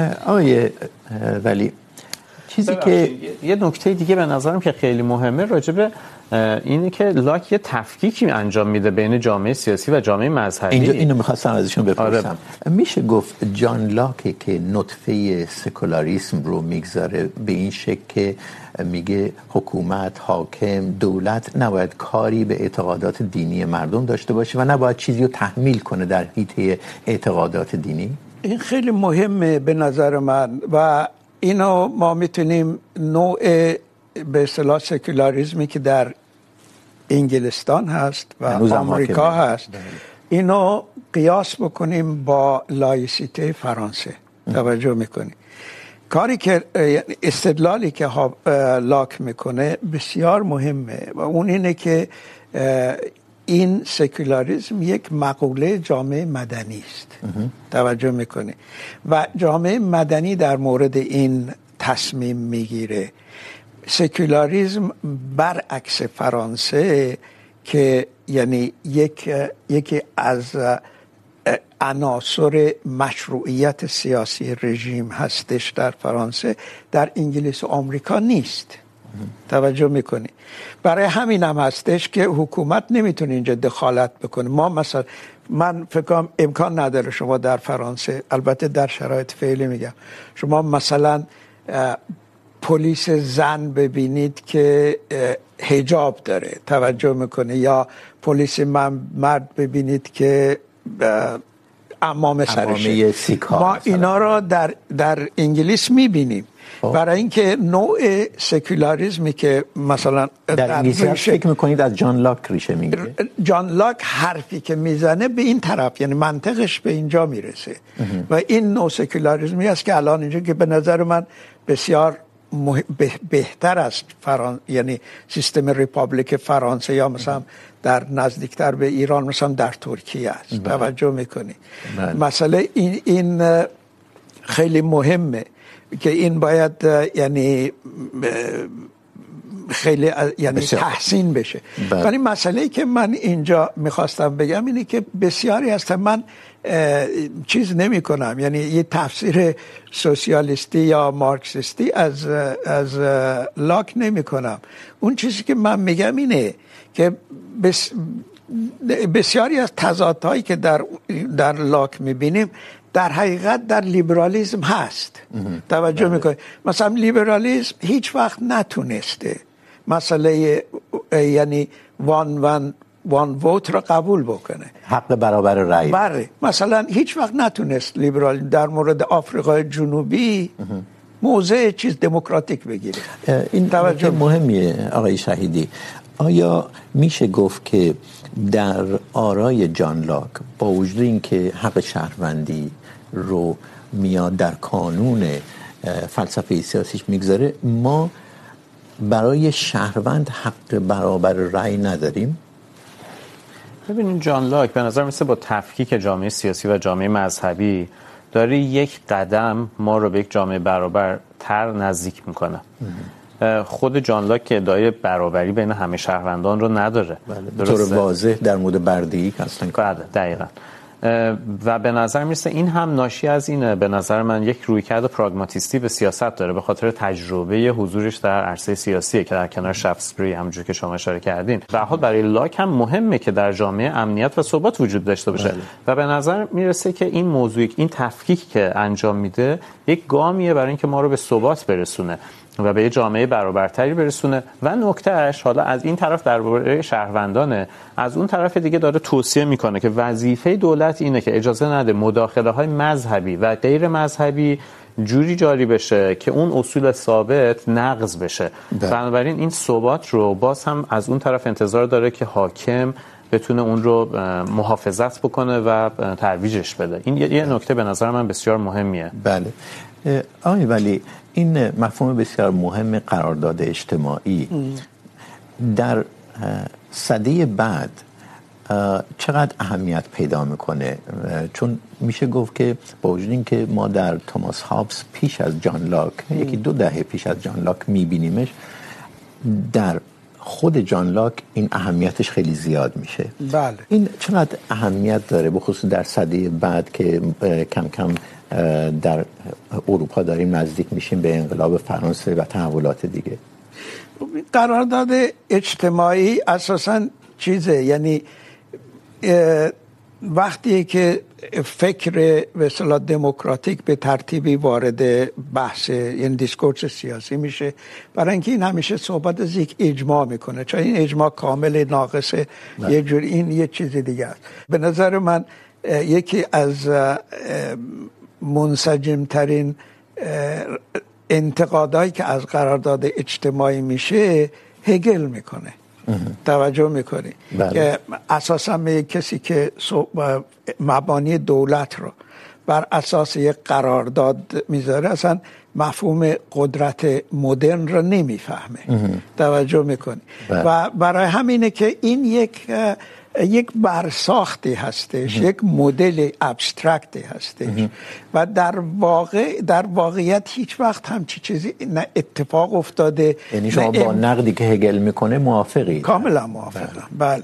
آقای ولی چیزی که یه نکته دیگه به نظرم که خیلی مهمه راجع به اینه که لاک یه تفکیکی انجام میده بین جامعه سیاسی و جامعه مذهبی. اینو می‌خواستم ازشون بپرسم. میشه گفت جان لاک که نطفه سکولاریسم رو میگذاره به این شکل که میگه حکومت، حاکم، دولت نباید کاری به اعتقادات دینی مردم داشته باشه و نباید چیزی رو تحمیل کنه در حیطه اعتقادات دینی؟ این خیلی مهمه به نظر من و اینو ما میتونیم نوع به اصطلاح سکولاریسمی که در انگلستان هست و آمریکا هست اینو قیاس بکنیم با لایسیته فرانسه. توجه میکنیم کاری که استدلالی که لاک میکنه بسیار مهمه و اون اینه که این سکولاریسم یک مقوله جامعه مدنی است. توجه میکنه و جامعه مدنی در مورد این تصمیم میگیره. سکولاریسم برعکس فرانسه که یعنی یکی از عناصر مشروعیت سیاسی رژیم هستش در فرانسه، در انگلیس و آمریکا نیست. توجه میکنی؟ برای همین هم هستش که حکومت نمیتونه اینجا دخالت بکنه. ما مثلا من فکر کنم امکان نداره شما در فرانسه، البته در شرایط فعلی میگم، شما مثلا پلیس زن ببینید که حجاب داره. توجه میکنه؟ یا پلیس مرد ببینید که عمامه سرشه. ما اینا را در انگلیس میبینیم. برای اینکه نوع سکولاریسمی که مثلا در انگلیس فکر میکنید از جان لاک ریشه میگیره. جان لاک حرفی که میزنه به این طرف، یعنی منطقش به اینجا میرسه و این نوع سکولاریسمی است که الان اینجا که به نظر من بسیار بهتر است یعنی سیستم ریپابلیک فرانسه یا مثلا در نزدیکتر به ایران مثلا در ترکیه است. توجه میکنی؟ مسئله این خیلی مهمه که این باید یعنی خیلی یعنی تحسین بشه. ولی مسئله‌ای که من اینجا میخواستم بگم اینه که بسیاری هستن، من چیز نمی کنم، یعنی یه تفسیر سوسیالیستی یا مارکسیستی از لاک نمی کنم. اون چیزی که من میگم اینه که بسیاری از تضادهایی که در لاک میبینیم در حقیقت در لیبرالیسم هست. توجه میکنید؟ مثلا لیبرالیسم هیچ وقت نتونسته مسئله یعنی وان ووت را قبول بکنه، حق برابر رأی. بله، مثلا هیچ وقت نتونست لیبرالیسم در مورد آفریقای جنوبی موضع چیز دموکراتیک بگیره. این توجه مهمیه آقای شهیدی. آیا میشه گفت که در آرای جان لاک با وجود اینکه حق شهروندی رو میاد در قانون فلسفه سیاسیش میگذاره ما برای شهروند حق برابر رأی نداریم. ببینید جان لاک به نظر میسه با تفکیک جامعه سیاسی و جامعه مذهبی داره یک قدم ما رو به یک جامعه برابرتر نزدیک میکنه. خود جان لاک که ادعای برابری بین همه شهروندان رو نداره. به طور واضح در مورد بردگی اصلا بله دقیقاً. و به نظر میرسه این هم ناشی از اینه، به نظر من یک رویکرد پراگماتیستی به سیاست داره به خاطر تجربه حضورش در عرصه سیاسیه که در کنار شافسبری همونجور که شما اشاره کردین. به هر حال برای لاک هم مهمه که در جامعه امنیت و ثبات وجود داشته باشه و به نظر میرسه که این موضوع، این تفکیک که انجام میده یک گامیه برای اینکه ما رو به ثبات برسونه و به یه جامعه برابرتری برسونه. و نکتهش حالا از این طرف درباره شهروندانه، از اون طرف دیگه داره توصیه میکنه که وظیفه دولت اینه که اجازه نده مداخله‌های مذهبی و غیر مذهبی جوری جاری بشه که اون اصول ثابت نقض بشه. بنابراین این ثبات رو باز هم از اون طرف انتظار داره که حاکم بتونه اون رو محافظت بکنه و ترویجش بده. این یه نکته به نظر من بسیار مهمیه. بله آقای ولی این مفهوم بسیار مهم قرارداد اجتماعی در سده بعد چقدر اهمیت پیدا میکنه؟ چون میشه گفت که با وجود اینکه ما در توماس هابز پیش از جان لاک یکی 2 دهه پیش از جان لاک میبینیمش، در خود جان لاک این اهمیتش خیلی زیاد میشه. بله. این چقدر اهمیت داره به خصوص در سده بعد که کم کم در اروپا داریم نزدیک میشیم به انقلاب فرانسه و تحولات دیگه؟ قرارداد اجتماعی اساساً چیزه، یعنی وقتی که فکر به اصطلاح دموکراتیک به ترتیبی وارد بحث یعنی دیسکورس سیاسی میشه، برای اینکه این همیشه صحبت از یک اجماع میکنه، چون این اجماع کامل ناقصه. یه جور این یه چیز دیگه است. به نظر من یکی از منسجم ترین انتقادایی که از قرارداد اجتماعی میشه هگل میکنه. توجه میکنی که اساسا به کسی که مبانی دولت رو بر اساس یک قرارداد میذاره اصلا مفهوم قدرت مدرن رو نمیفهمه. توجه میکنی و برای همینه که این یک برساختی هستش، یک مدل ابسترکتی هستش و در واقعیت هیچ وقت همچی چیزی نه اتفاق افتاده. یعنی شما با نقدی که هگل میکنه موافقید؟ کاملا موافقم. بله.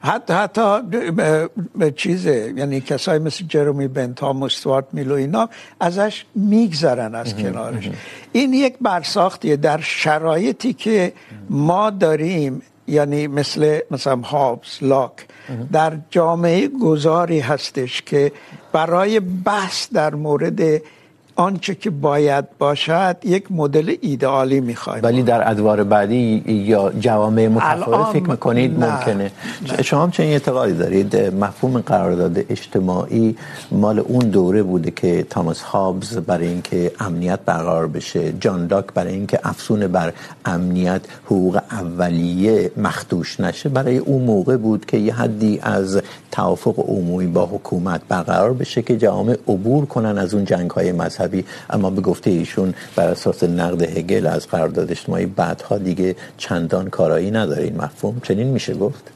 حتی چیزه، یعنی کسایی مثل جرومی بنتام و استوارت میل و اینا ازش میگذرن از کنارش. این یک برساختیه در شرایطی که ما داریم، یعنی مثلا هابز، لاک در جامعه گذاری هستش که برای بحث در مورد آنچه که باید باشد یک مدل ایدئالی میخوایم. ولی در ادوار بعدی یا جوامع متفاوت فکر میکنید ممکنه؟ شما هم چنین اعتقادی دارید؟ مفهوم قرارداد اجتماعی مال اون دوره بوده که توماس هابز برای اینکه امنیت برقرار بشه، جان لاک برای اینکه افزون بر امنیت حقوق اولیه مخدوش نشه، برای اون موقع بود که یه حدی از توافق عمومی با حکومت برقرار بشه که جوامع عبور کنن از اون جنگ‌های مذهبی. اما به گفته ایشون بر اساس نقد هگل از قرارداد اجتماعی بعدها دیگه چندان کارایی نداره این مفهوم. چنین میشه گفت؟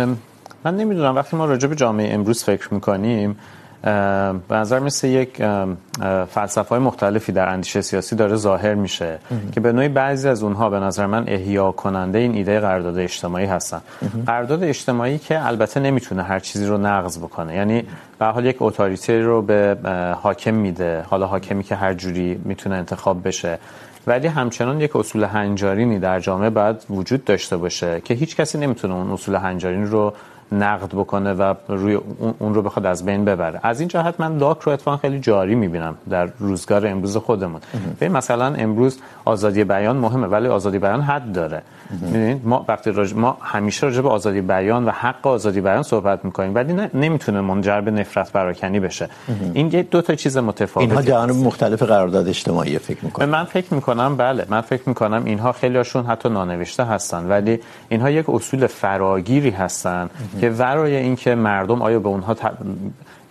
من نمیدونم. وقتی ما راجع به جامعه امروز فکر میکنیم به نظر مثل یک فلسفه‌های مختلفی در اندیشه سیاسی داره ظاهر میشه که به نوعی بعضی از اونها به نظر من احیا کننده این ایده قرارداد اجتماعی هستن. قرارداد اجتماعی که البته نمیتونه هر چیزی رو نقض بکنه، یعنی به هر حال یک اتوریته رو به حاکم میده، حالا حاکمی که هر جوری میتونه انتخاب بشه، ولی همچنان یک اصول هنجارینی در جامعه باید وجود داشته باشه که هیچ کسی نمیتونه اون اصول هنجارین رو نقد بکنه و روی اون رو بخواد از بین ببره. از این جهت من لاک رو اتفاقا خیلی جاری میبینم در روزگار امروز خودمون. ببین مثلا امروز آزادی بیان مهمه ولی آزادی بیان حد داره. می‌دونید ما همیشه راجع به آزادی بیان و حق آزادی بیان صحبت می‌کنیم ولی نمیتونه منجر به نفرت پراکنی بشه. این دو تا چیز متفاوته. اینها جوانب مختلف قرارداد اجتماعی فکر می‌کنم. من فکر می‌کنم بله، من فکر می‌کنم اینها خیلی‌هاشون حتی نانوشته هستن ولی اینها یک اصول فراگیری هستن که ورای اینکه مردم آیا به اونها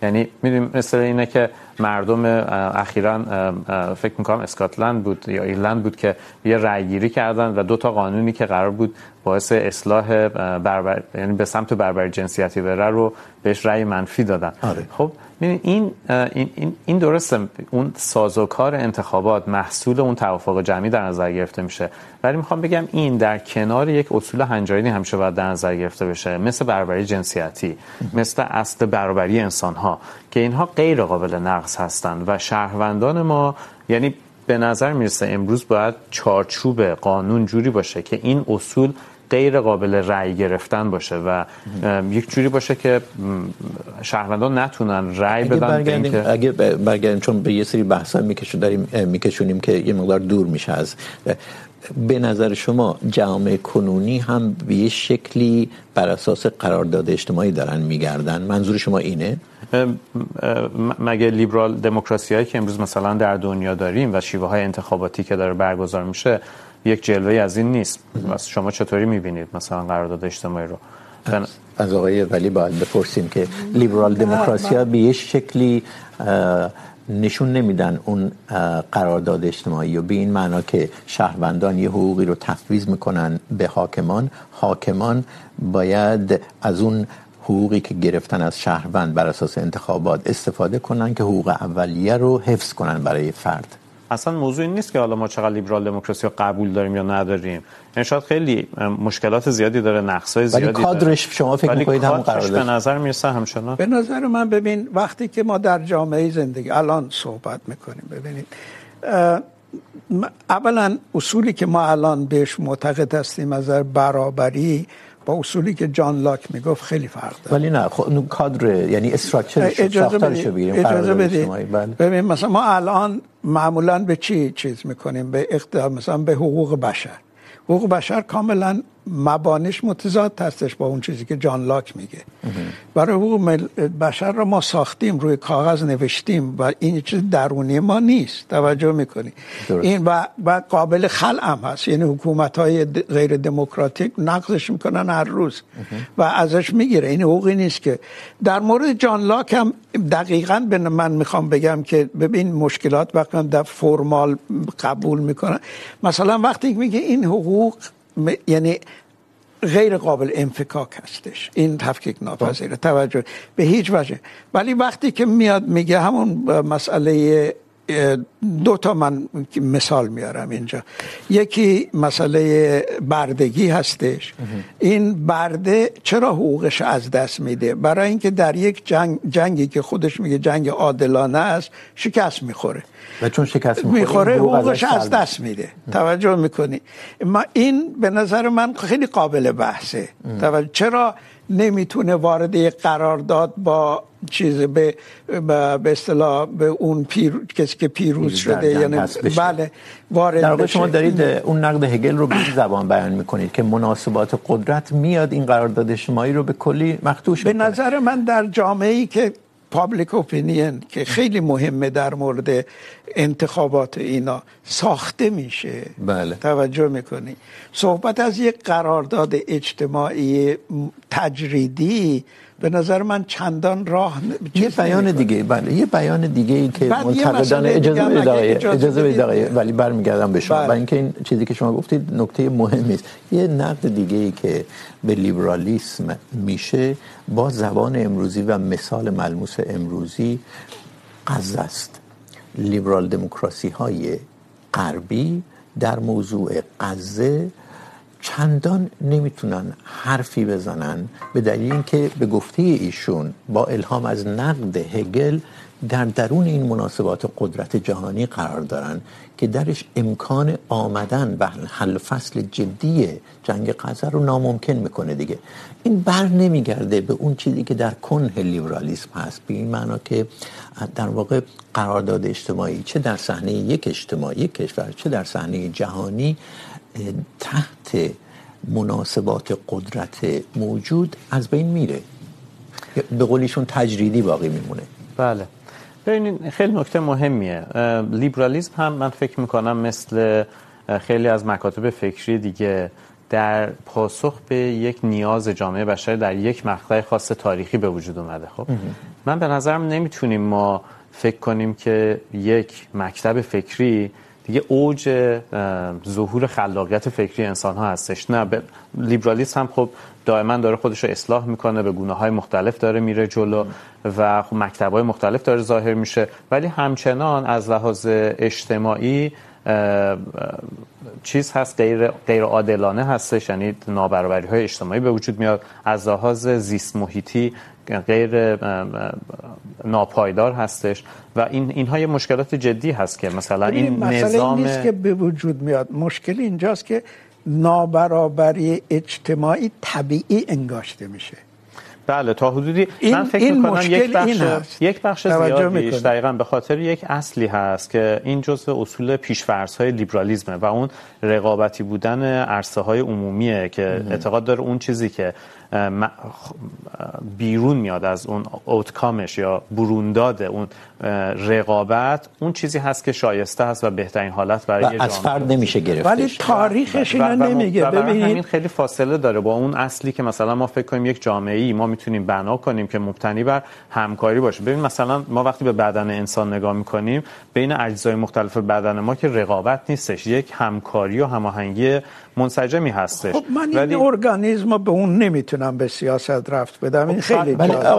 یعنی می‌دونیم مثلا اینه که مردم اخیراً فکر می‌کنم اسکاتلند بود یا ایرلند بود که یه رأی‌گیری کردن و 2 تا قانونی که قرار بود باعث اصلاح یعنی به سمت برابری جنسیتی بره رو بهش رأی منفی دادن. خب این درسته اون سازوکار انتخابات محصول اون توافق جمعی در نظر گرفته میشه، ولی میخوام بگم این در کنار یک اصول هنجارینی همیشه باید در نظر گرفته بشه، مثل برابری جنسیتی، مثل اصل برابری انسان‌ها که اینها غیر قابل نقض هستند و شهروندان ما، یعنی به نظر میرسه امروز باید چارچوب قانون جوری باشه که این اصول غیر قابل رأی گرفتن باشه و یک جوری باشه که شهروندان نتونن رأی بدن. اگه برگردیم چون به یه سری بحثا میکشونیم که یه مقدار دور میشه از، به نظر شما جامعه کنونی هم به یه شکلی بر اساس قرارداد اجتماعی دارن میگردن؟ منظور شما اینه؟ مگه لیبرال دموکراسیایی که امروز مثلا در دنیا داریم و شیوه‌های انتخاباتی که داره برگزار میشه یک جلوه‌ای از این نیست؟ شما چطوری می‌بینید مثلا قرارداد اجتماعی رو؟ از آقای ولی باید بپرسیم که لیبرال دموکراسی‌ها به یک شکلی نشون نمیدن اون قرارداد اجتماعی و به این معنا که شهروندان یه حقوقی رو تفویض میکنن به حاکمان باید از اون حقوقی که گرفتن از شهروند بر اساس انتخابات استفاده کنن که حقوق اولیه رو حفظ کنن برای فرد. اصلا موضوع این نیست که حالا ما چقدر لیبرال دموکراسی رو قبول داریم یا نداریم، یعنی شاید خیلی مشکلات زیادی داره، نقص‌های زیادی داره، ولی کادرش شما فکر می‌کنید همون قرارداد به نظر میرسه همچنان؟ به نظر من ببین وقتی که ما در جامعه زندگی الان صحبت می‌کنیم، ببینید اولا اصولی که ما الان بهش معتقد هستیم از برابری با اصولی که جان لاک میگفت خیلی فرق داره. ولی نه کادر یعنی استراکچرش ساختارش رو بگیریم. اجازه بدید ببین مثلا ما الان معمولا به چیز میکنیم؟ به مثلا به حقوق بشر کاملا مبانیش متضاد هستش با اون چیزی که جان لاک میگه. برای حقوق بشر رو ما ساختیم، روی کاغذ نوشتیم و این چیز درونی ما نیست، توجه میکنی؟ این و قابل خلع هم هست، یعنی حکومت‌های غیر دموکراتیک نقضش میکنن هر روز و ازش میگیره. این حقوقی نیست که در مورد جان لاک هم دقیقاً من میخوام بگم که ببین مشکلات وقتی در فرمال قبول میکنن، مثلا وقتی میگه این حقوق یعنی غیر قابل انفکاک هستش، این تفکیک ناپذیره، توجه به هیچ وجه. ولی وقتی که میاد میگه همون مسئله 2 تا من مثال میارم اینجا، یکی مسئله بردگی هستش. این برده چرا حقوقش از دست میده؟ برای اینکه در یک جنگی که خودش میگه جنگ عادلانه است شکست میخوره و چون شکست میخوره حقوقش از دست میده. توجه میکنی؟ این به نظر من خیلی قابل بحثه. چرا نمیتونه وارد یک قرارداد با چیز به اصطلاح به اون کسی که پیروز شده، یعنی بله وارد در واقع شما دارید اون نقد هگل رو به این زبان بیان میکنید که مناسبات قدرت میاد این قرارداد اجتماعی رو به کلی مخدوش میکنه. به نظر من در جامعه‌ای که پابلیک اپینین که خیلی مهمه در مورد انتخابات اینا ساخته میشه، بله. توجه میکنی؟ صحبت از یک قرارداد اجتماعی تجریدی به نظر من چندان راه یه بیان دیگه، بله یه بیان دیگه ای که منتقدان اجازه بدید ولی برمیگردم به شما و اینکه این چیزی که شما گفتید نکته مهمی است. یه نقد دیگه ای که به لیبرالیسم میشه با زبان امروزی و مثال ملموس امروزی غزه است. لیبرال دموکراسی های غربی در موضوع غزه چندان نمیتونن حرفی بزنن به دلیل اینکه به گفته ایشون با الهام از نقد هگل در درون این مناسبات قدرت جهانی قرار دارن که درش امکان آمدن و حل فصل جدی جنگ غزه رو ناممکن میکنه دیگه. این بر نمیگرده به اون چیزی که در کنه لیبرالیسم هست، به این معنا که در واقع قرارداد اجتماعی چه در صحنه یک کشور چه در صحنه جهانی تحت مناسبات قدرت موجود از بین میره، به قولیشون تجریدی باقی میمونه. بله ببینید خیلی نکته مهمیه. لیبرالیسم هم من فکر میکنم مثل خیلی از مکاتب فکری دیگه در پاسخ به یک نیاز جامعه بشری در یک مقطع خاص تاریخی به وجود اومده. خب من به نظرم نمیتونیم ما فکر کنیم که یک مکتب فکری دیگه اوج ظهور خلاقیت فکری انسان ها هستش. نه، لیبرالیسم هم خب دائما داره خودش رو اصلاح میکنه، به گونه های مختلف داره میره جلو و خب مکتب های مختلف داره ظاهر میشه، ولی همچنان از لحاظ اجتماعی چیز هست غیر عادلانه هستش، یعنی نابرابری های اجتماعی به وجود میاد، از لحاظ زیست محیطی غیر ناپایدار هستش و اینها یه مشکلات جدی هست که مثلا این نظام نیست که به وجود میاد. مشکل اینجاست که نابرابری اجتماعی طبیعی انگاشته میشه. بله تا حدودی من فکر می‌کنم یک بخش زیادیش دقیقاً به خاطر یک اصلی هست که این جزء اصول پیش‌فرض‌های لیبرالیسمه و اون رقابتی بودن عرصه‌های عمومیه که اعتقاد داره اون چیزی که بیرون میاد از اون اوتکامش یا برونداد اون رقابت اون چیزی هست که شایسته هست و بهترین حالت برای جامعه از فرد نمیشه گرفتش، ولی تاریخش اینو نمیگه. ببینید همین خیلی فاصله داره با اون اصلی که مثلا ما فکر کنیم یک جامعه‌ای ما میتونیم بنا کنیم که مبتنی بر همکاری باشه. ببین مثلا ما وقتی به بدن انسان نگاه میکنیم بین اجزای مختلف بدن ما که رقابت نیستش، یک همکاری و هماهنگی منسجمی هستش. خب من این ارگانیسم به اون نمیتونم به سیاست رفت بدم. این خیلی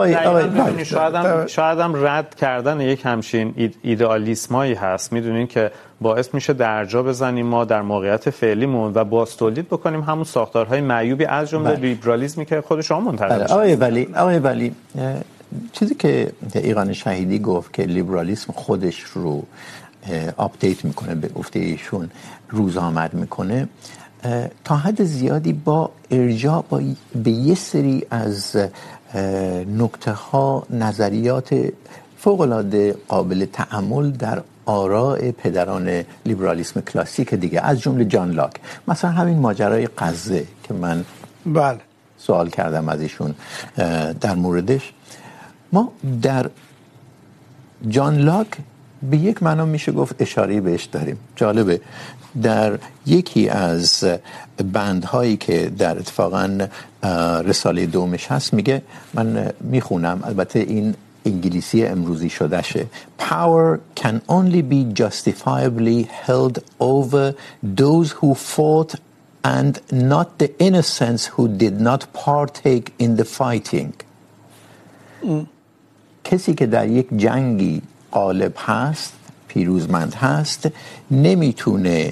شاید هم رد کردن یک همچین ایدئالیسمایی هست، میدونین که باعث میشه درجا بزنیم ما در موقعیت فعلیمون و باز تولید بکنیم همون ساختارهای معیوبی از جمله لیبرالیسمی که خود شما منتقد شدید. ولی چیزی که ایقان شهیدی گفت که لیبرالیسم خودش رو آپدیت میکنه، به گفته ایشون روزآمد میکنه، تا حد زیادی با ارجاع به یه سری از نکته ها، نظریات فوق‌العاده قابل تأمل در آراء پدران لیبرالیسم کلاسیک دیگه، از جمله جان لاک. مثلا همین ماجرای غزه که من سوال کردم از ایشون در موردش، ما در جان لاک به یک معنا میشه گفت اشاره بهش داریم. جالبه در یکی از بندهایی که در اتفاقا رساله دومش هست میگه، من میخونم، البته این انگلیسی امروزی شدهشه: Power can only be justifiably held over those who fought and not the innocents who did not partake in the fighting. کسی که در یک جنگی غالب هست، پیروزمند هست، نمیتونه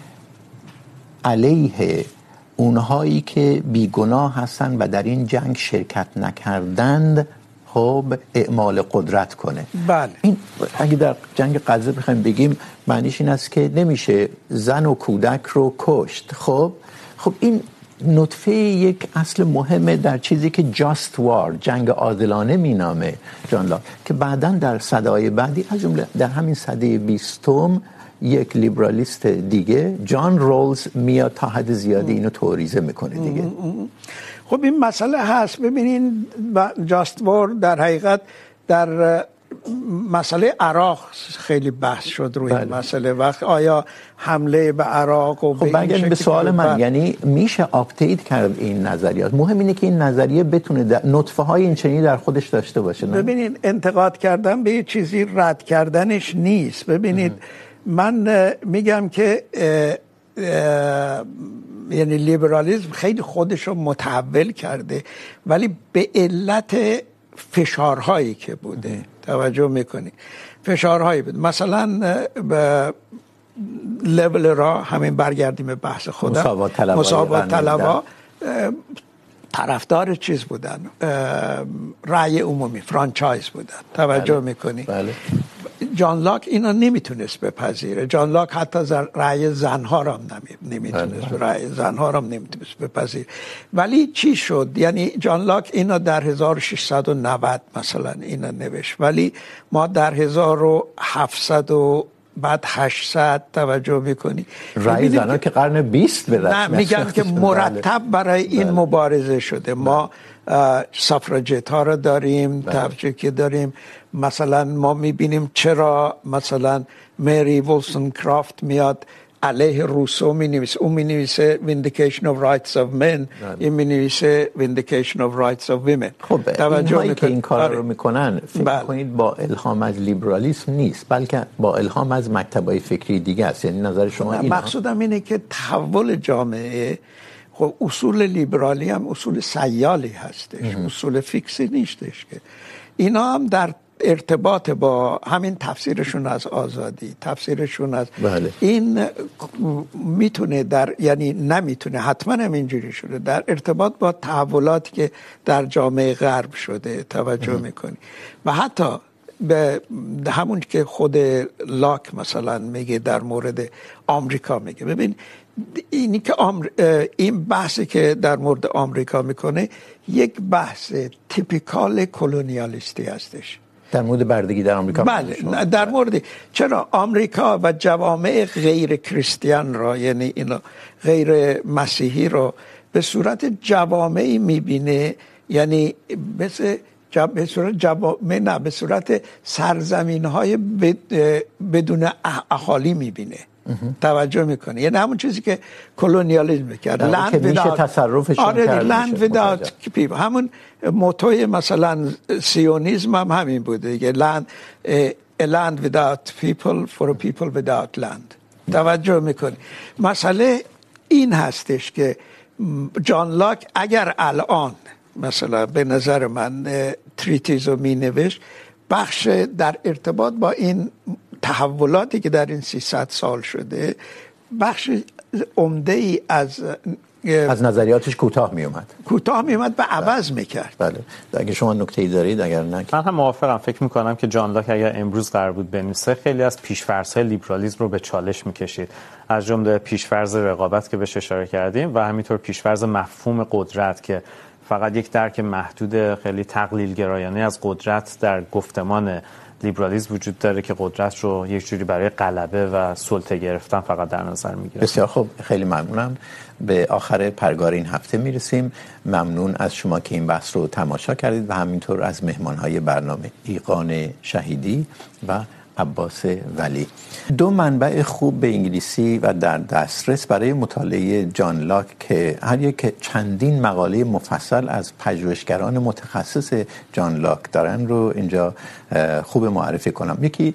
علیه اونهایی که بیگناه هستن و در این جنگ شرکت نکردند خب اعمال قدرت کنه. بله. این اگه در جنگ غزه بخوایم بگیم معنیش این است که نمیشه زن و کودک رو کشت. خب این نطفه یک اصل مهمه در چیزی که جاست وار، جنگ عادلانه مینامه جان لاک، که بعداً در سده‌های بعدی از جمله در همین سده 20 یک لیبرالیست دیگه جان رولز میاد تا حد زیادی اینو توریزه میکنه دیگه. خب این مسئله هست. ببینین جاست وار در حقیقت در مسئله عراق خیلی بحث شد روی این مسئله، وقت آیا حمله به عراق و خب بگید به سوال من، یعنی میشه آپدیت کرد این نظریات؟ مهم اینه که این نظریه بتونه نطفه های این چنینی در خودش داشته باشه. ببینید انتقاد کردن به یه چیزی رد کردنش نیست. ببینید من میگم که یعنی لیبرالیسم خیلی خودش رو متحول کرده، ولی به علت فشارهایی که بوده. توجه میکنی فشارهایی بود، مثلا به لول را همین برگردیم به بحث خودم، مساوات طلبا طرفدار چیز بودن، رأی عمومی، فرانچایز بودن. توجه میکنی؟ بله. جان لاک اینا نمیتونست بپذیره. جان لاک حتی رأی زنها را نمیتونست، رأی زنها را نمیتونست بپذیره. ولی چی شد؟ یعنی جان لاک اینا در 1690 مثلا اینا نوشت، ولی ما در 1700 و بعد 800 توجه میکنی رأی زنها که قرن 20 به دست میگن که مرتب برای این مبارزه شده. ما سافراجت ها رو داریم، توجه که داریم. مثلا ما میبینیم چرا مثلا مری وولسن کرافت میاد علیه روسو می‌نویسه، اون می‌نویسه Vindication of Rights of Men، این می‌نویسه Vindication of Rights of Women. خب اینهایی که این کار رو میکنن فکر کنید با الهام از لیبرالیسم نیست، بلکه با الهام از مکتب‌های فکری دیگه است؟ یعنی نظر شما اینه؟ مقصودم اینه که تحول جامعه، خب اصول لیبرالی هم اصول سیالی هستش، اصول فیکسی نیستش، که اینا هم در ارتباط با همین تفسیرشون از آزادی، تفسیرشون از این میتونه یعنی نمیتونه، حتما هم اینجوری شده، در ارتباط با تحولاتی که در جامعه غرب شده توجه میکنی. و حتی به همون که خود لاک مثلا میگه در مورد آمریکا میگه، ببین اینی که این بحثی که در مورد آمریکا میکنه یک بحث تیپیکال کلونیالیستی هستش، در مورد بردگی در آمریکا. بله، در مورد چرا آمریکا و جوامع غیر کریستیان را، یعنی اینا غیر مسیحی را به صورت جوامعی میبینه، یعنی به صورت جوامع، نه، به صورت سرزمین‌های بدون اهالی میبینه. توجه میکنه، یعنی همون چیزی که کلونیالیسم میکرد، لند میشه تصرفشون کرد، لند without people. همون موتوی مثلا سیونیسم هم همین بوده که land without people for a people without land. توجه میکنه. مسئله این هستش که جان لاک اگر الان مثلا به نظر من تریتیز رو می نوشت، بخش در ارتباط با این تحولاتی که در این 300 سال شده، بخش عمده ای از نظریاتش کوتاه می اومد و عوض میکرد. بله. اگه شما نکته‌ای دارید، اگر نه من هم موافقم. فکر میکنم که جان لاک اگر امروز قرار بود بنویسه، خیلی از پیش‌فرض‌های لیبرالیسم رو به چالش میکشید، از جمله پیش‌فرض رقابت که بهش اشاره کردیم و همینطور پیش‌فرض مفهوم قدرت که فقط یک درک محدود خیلی تقلیل گرایانه از قدرت در گفتمان لیبرالیسم وجود داره که قدرت رو یک جوری برای غلبه و سلطه گرفتن فقط در نظر میگیره. بسیار خوب، خیلی ممنونم. به آخر پرگار این هفته میرسیم. ممنون از شما که این بحث رو تماشا کردید و همینطور از مهمانهای برنامه ایقان شهیدی و عباس ولی. دو منبع خوب به انگلیسی و در دسترس برای مطالعه جان لاک که هر یک چندین مقاله مفصل از پژوهشگران متخصص جان لاک دارن رو اینجا خوب معرفی کنم. یکی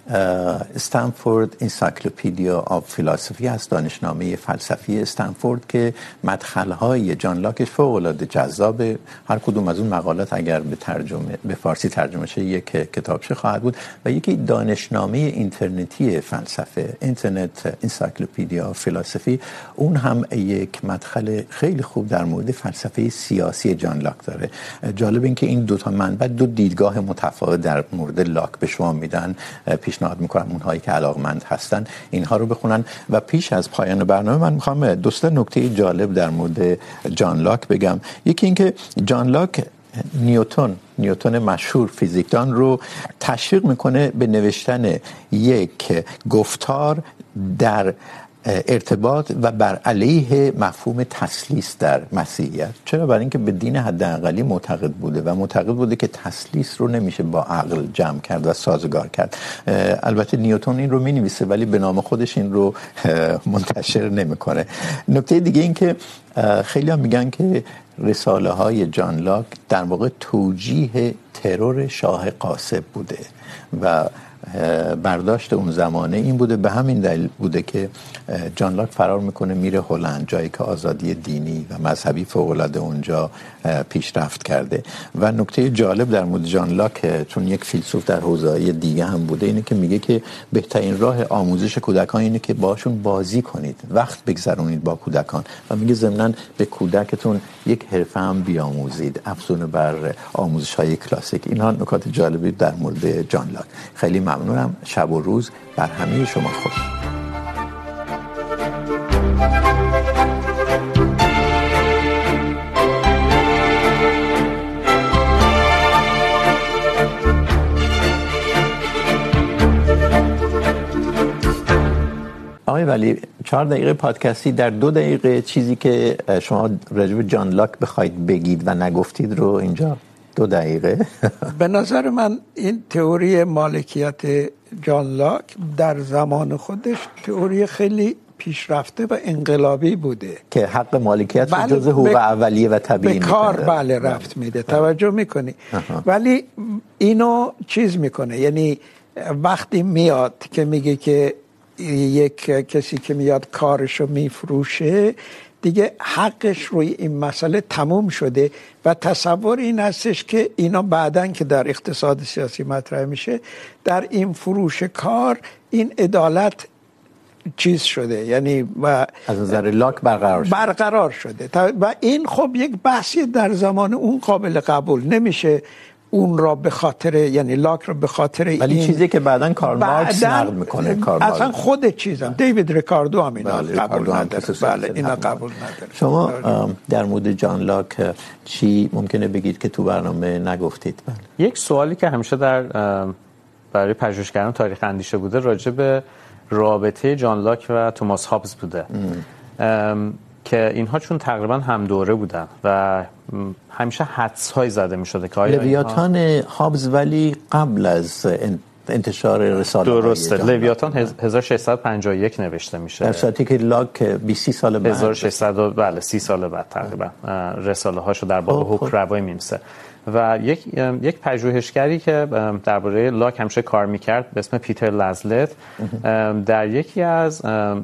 استنفورد انسایکلوپدیا آف فیلاسوفی است، دانشنامه فلسفی استنفورد که مدخل‌های جان لاکش فوق‌العاده جذابه. هر کدوم از اون مقالات اگر به فارسی ترجمه شه یک کتابچه خواهد بود. و یکی دانشنامه اینترنتی فلسفه، اینترنت انسایکلوپدیا آف فیلاسوفی، اون هم یک مدخل خیلی خوب در مورد فلسفه سیاسی جان لاک داره. جالب این که این دو تا منبع دو دیدگاه متفاوت در مورد لاک به شما میدن. پیشنهاد میکنم اونهایی که علاقمند هستن اینها رو بخونن. و پیش از پایان برنامه من میخوام دو تا نکته جالب در مورد جان لاک بگم. یکی این که جان لاک نیوتن مشهور فیزیکدان رو تشویق میکنه به نوشتن یک گفتار در ارتباط و بر علیه مفهوم تثلیث در مسیحیت. چرا؟ برای اینکه به دین حداقلی معتقد بوده که تثلیث رو نمیشه با عقل جمع کرد و سازگار کرد. البته نیوتن این رو مینویسه ولی به نام خودش این رو منتشر نمیکنه. نکته دیگه این که خیلی هم میگن که رساله های جان لاک در واقع توجیه ترور شاه غاصب بوده و برداشت اون زمانه این بوده، به همین دلیل بوده که جان لاک فرار میکنه میره هلند، جایی که آزادی دینی و مذهبی فوق‌العاده اونجا پیشرفت کرده. و نکته جالب در مورد جان لاک، چون یک فیلسوف در حوزه‌های دیگه هم بوده، اینه که میگه که بهترین راه آموزش کودکان اینه که باشون بازی کنید، وقت بگذرونید با کودکان، و میگه ضمناً به کودکتون یک حرفه هم بیاموزید، افزون بر آموزش‌های کلاسیک. اینها نکات جالبی در مورد جان لاک. خیلی ممنونم. شب و روز بر همه شما خوش. آقای ولی 4 دقیقه پادکستی در 2 دقیقه چیزی که شما راجع به جان لاک بخواید بگید و نگفتید رو اینجا 2 دقیقه. به نظر من این تئوری مالکیت جان لاک در زمان خودش تئوری خیلی پیشرفته و انقلابی بوده که حق مالکیت رو جزء حقوق اولیه و طبیعی به کار بله رفت میده. توجه میکنی؟ ولی اینو چیز میکنه، یعنی وقتی میاد که میگه که یک کسی که میاد کارشو میفروشه دیگه حقش روی این مسئله تموم شده و تصور این هستش که اینا بعدن که در اقتصاد سیاسی مطرح میشه در این فروش کار این عدالت چیز شده، یعنی و از نظر لاک برقرار شده و این خب یک بحثی در زمان اون قابل قبول نمیشه اون را به خاطر، یعنی لاک را به خاطر ولی این چیزی که بعداً کارل مارکس نقد میکنه اصلا خود چیزم دیوید ریکاردو هم اینا قبول نداره. بله اینا قبول نداره. شما در مورد جان لاک چی ممکنه بگید که تو برنامه نگفتید؟ بله. یک سوالی که همیشه برای پژوهشگران تاریخ اندیشه بوده راجع به رابطه جان لاک و توماس هابز بوده که اینها چون تقریبا هم دوره بودن و همیشه حدس‌های زده می‌شده که آیا لویاتان هابز ولی قبل از انتشار رساله درسته، لویاتان 1651 نوشته میشه، در صورتی که لاک 20 سال بعد 1600 بله 30 سال بعد تقریبا رساله هاشو در باب حکم روایی می‌نویسه. و یک پژوهشگری که درباره لاک همیشه کار میکرد به اسم پیتر لازلت در یکی از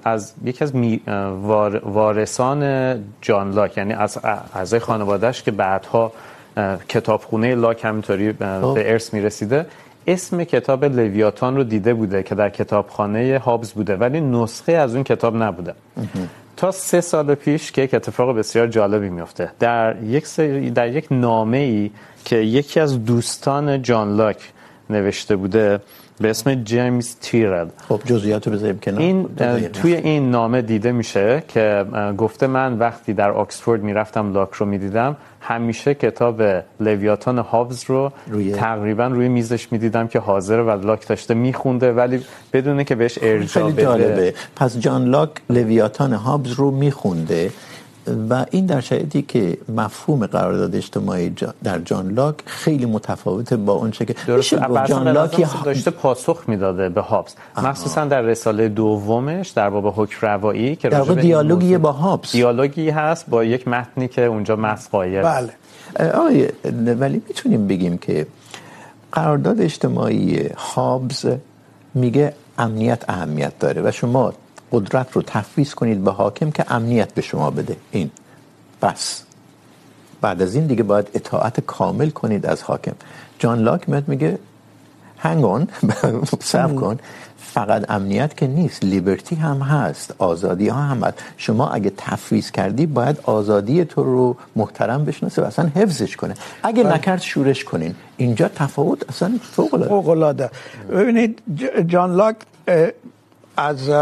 وارثان جان لاک، یعنی از اعضای خانواده‌اش که بعدها کتابخونه لاک همینطوری به ارث میرسیده، اسم کتاب لویاتان رو دیده بوده که در کتابخانه هابز بوده ولی نسخه از اون کتاب نبوده. تا 3 سال پیش که یک اتفاق بسیار جالبی میفته در یک نامه‌ای که یکی از دوستان جان لاک نوشته بوده به اسم جیمز تیرل. خب جزئیات رو بذاریم کنار. توی این نامه دیده میشه که گفته من وقتی در آکسفورد میرفتم لاک رو میدیدم همیشه کتاب لویاتان هابز رو تقریبا روی میزش میدیدم که حاضر و لاک داشته میخونده ولی بدونه که بهش ارجاع بده. خیلی جالبه. پس جان لاک لویاتان هابز رو میخونده و این در شرایطی که مفهوم قرارداد اجتماعی در جان لاک خیلی متفاوته با اون چه که جان لاک داشته پاسخ میداده به هابز، مخصوصا در رساله دومش در باب حکم روایی که در واقع دیالوگی با هابز دیالوگی هست با یک متنی که اونجا مسقایه. بله ولی میتونیم بگیم که قرارداد اجتماعی هابز میگه امنیت اهمیت داره و شما قدرت رو تفویض کنید به حاکم که امنیت به شما بده. این بس بعد از این دیگه باید اطاعت کامل کنید از حاکم. جان لاک میگه هنگ اون صبر کن، فقط امنیت که نیست، لیبرتی هم هست، آزادی ها هم هست. شما اگه تفویض کردی باید آزادی تو رو محترم بشناسه و اصلا حفظش کنه، اگه نکرد شورش کنین. اینجا تفاوت اصلا فوق العاده. ببینید جان لاک از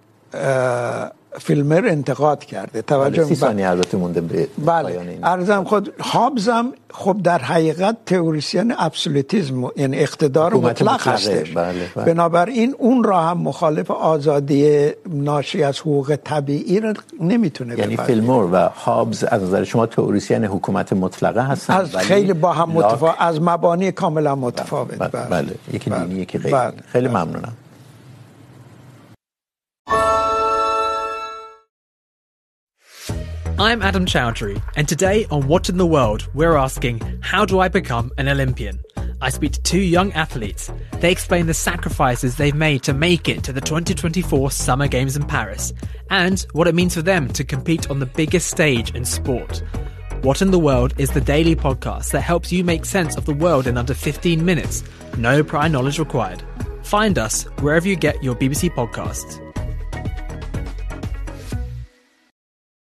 فیلمر انتقاد کرده. توجه 30 ثانیه البته مونده به پایان این. عرضم خود هابز هم خب در حقیقت تئوریسین ابسولوتیسم یعنی اقتدار مطلق هستش. بله. بنابراین اون را هم مخالف آزادی ناشی از حقوق طبیعی را نمیتونه یعنی فیلمر و هابز از نظر شما تئوریسین حکومت مطلقه هستن از خیلی با هم متفاوت، از مبانی کاملا متفاوت. بله. یکی دینی یکی غیر. خیلی ممنونم. I'm Adam Chowdhury, and today on What in the World, we're asking, how do I become an Olympian? I speak to 2 young athletes. They explain the sacrifices they've made to make it to the 2024 Summer Games in Paris, and what it means for them to compete on the biggest stage in sport. What in the World is the daily podcast that helps you make sense of the world in under 15 minutes. No prior knowledge required. Find us wherever you get your BBC podcasts.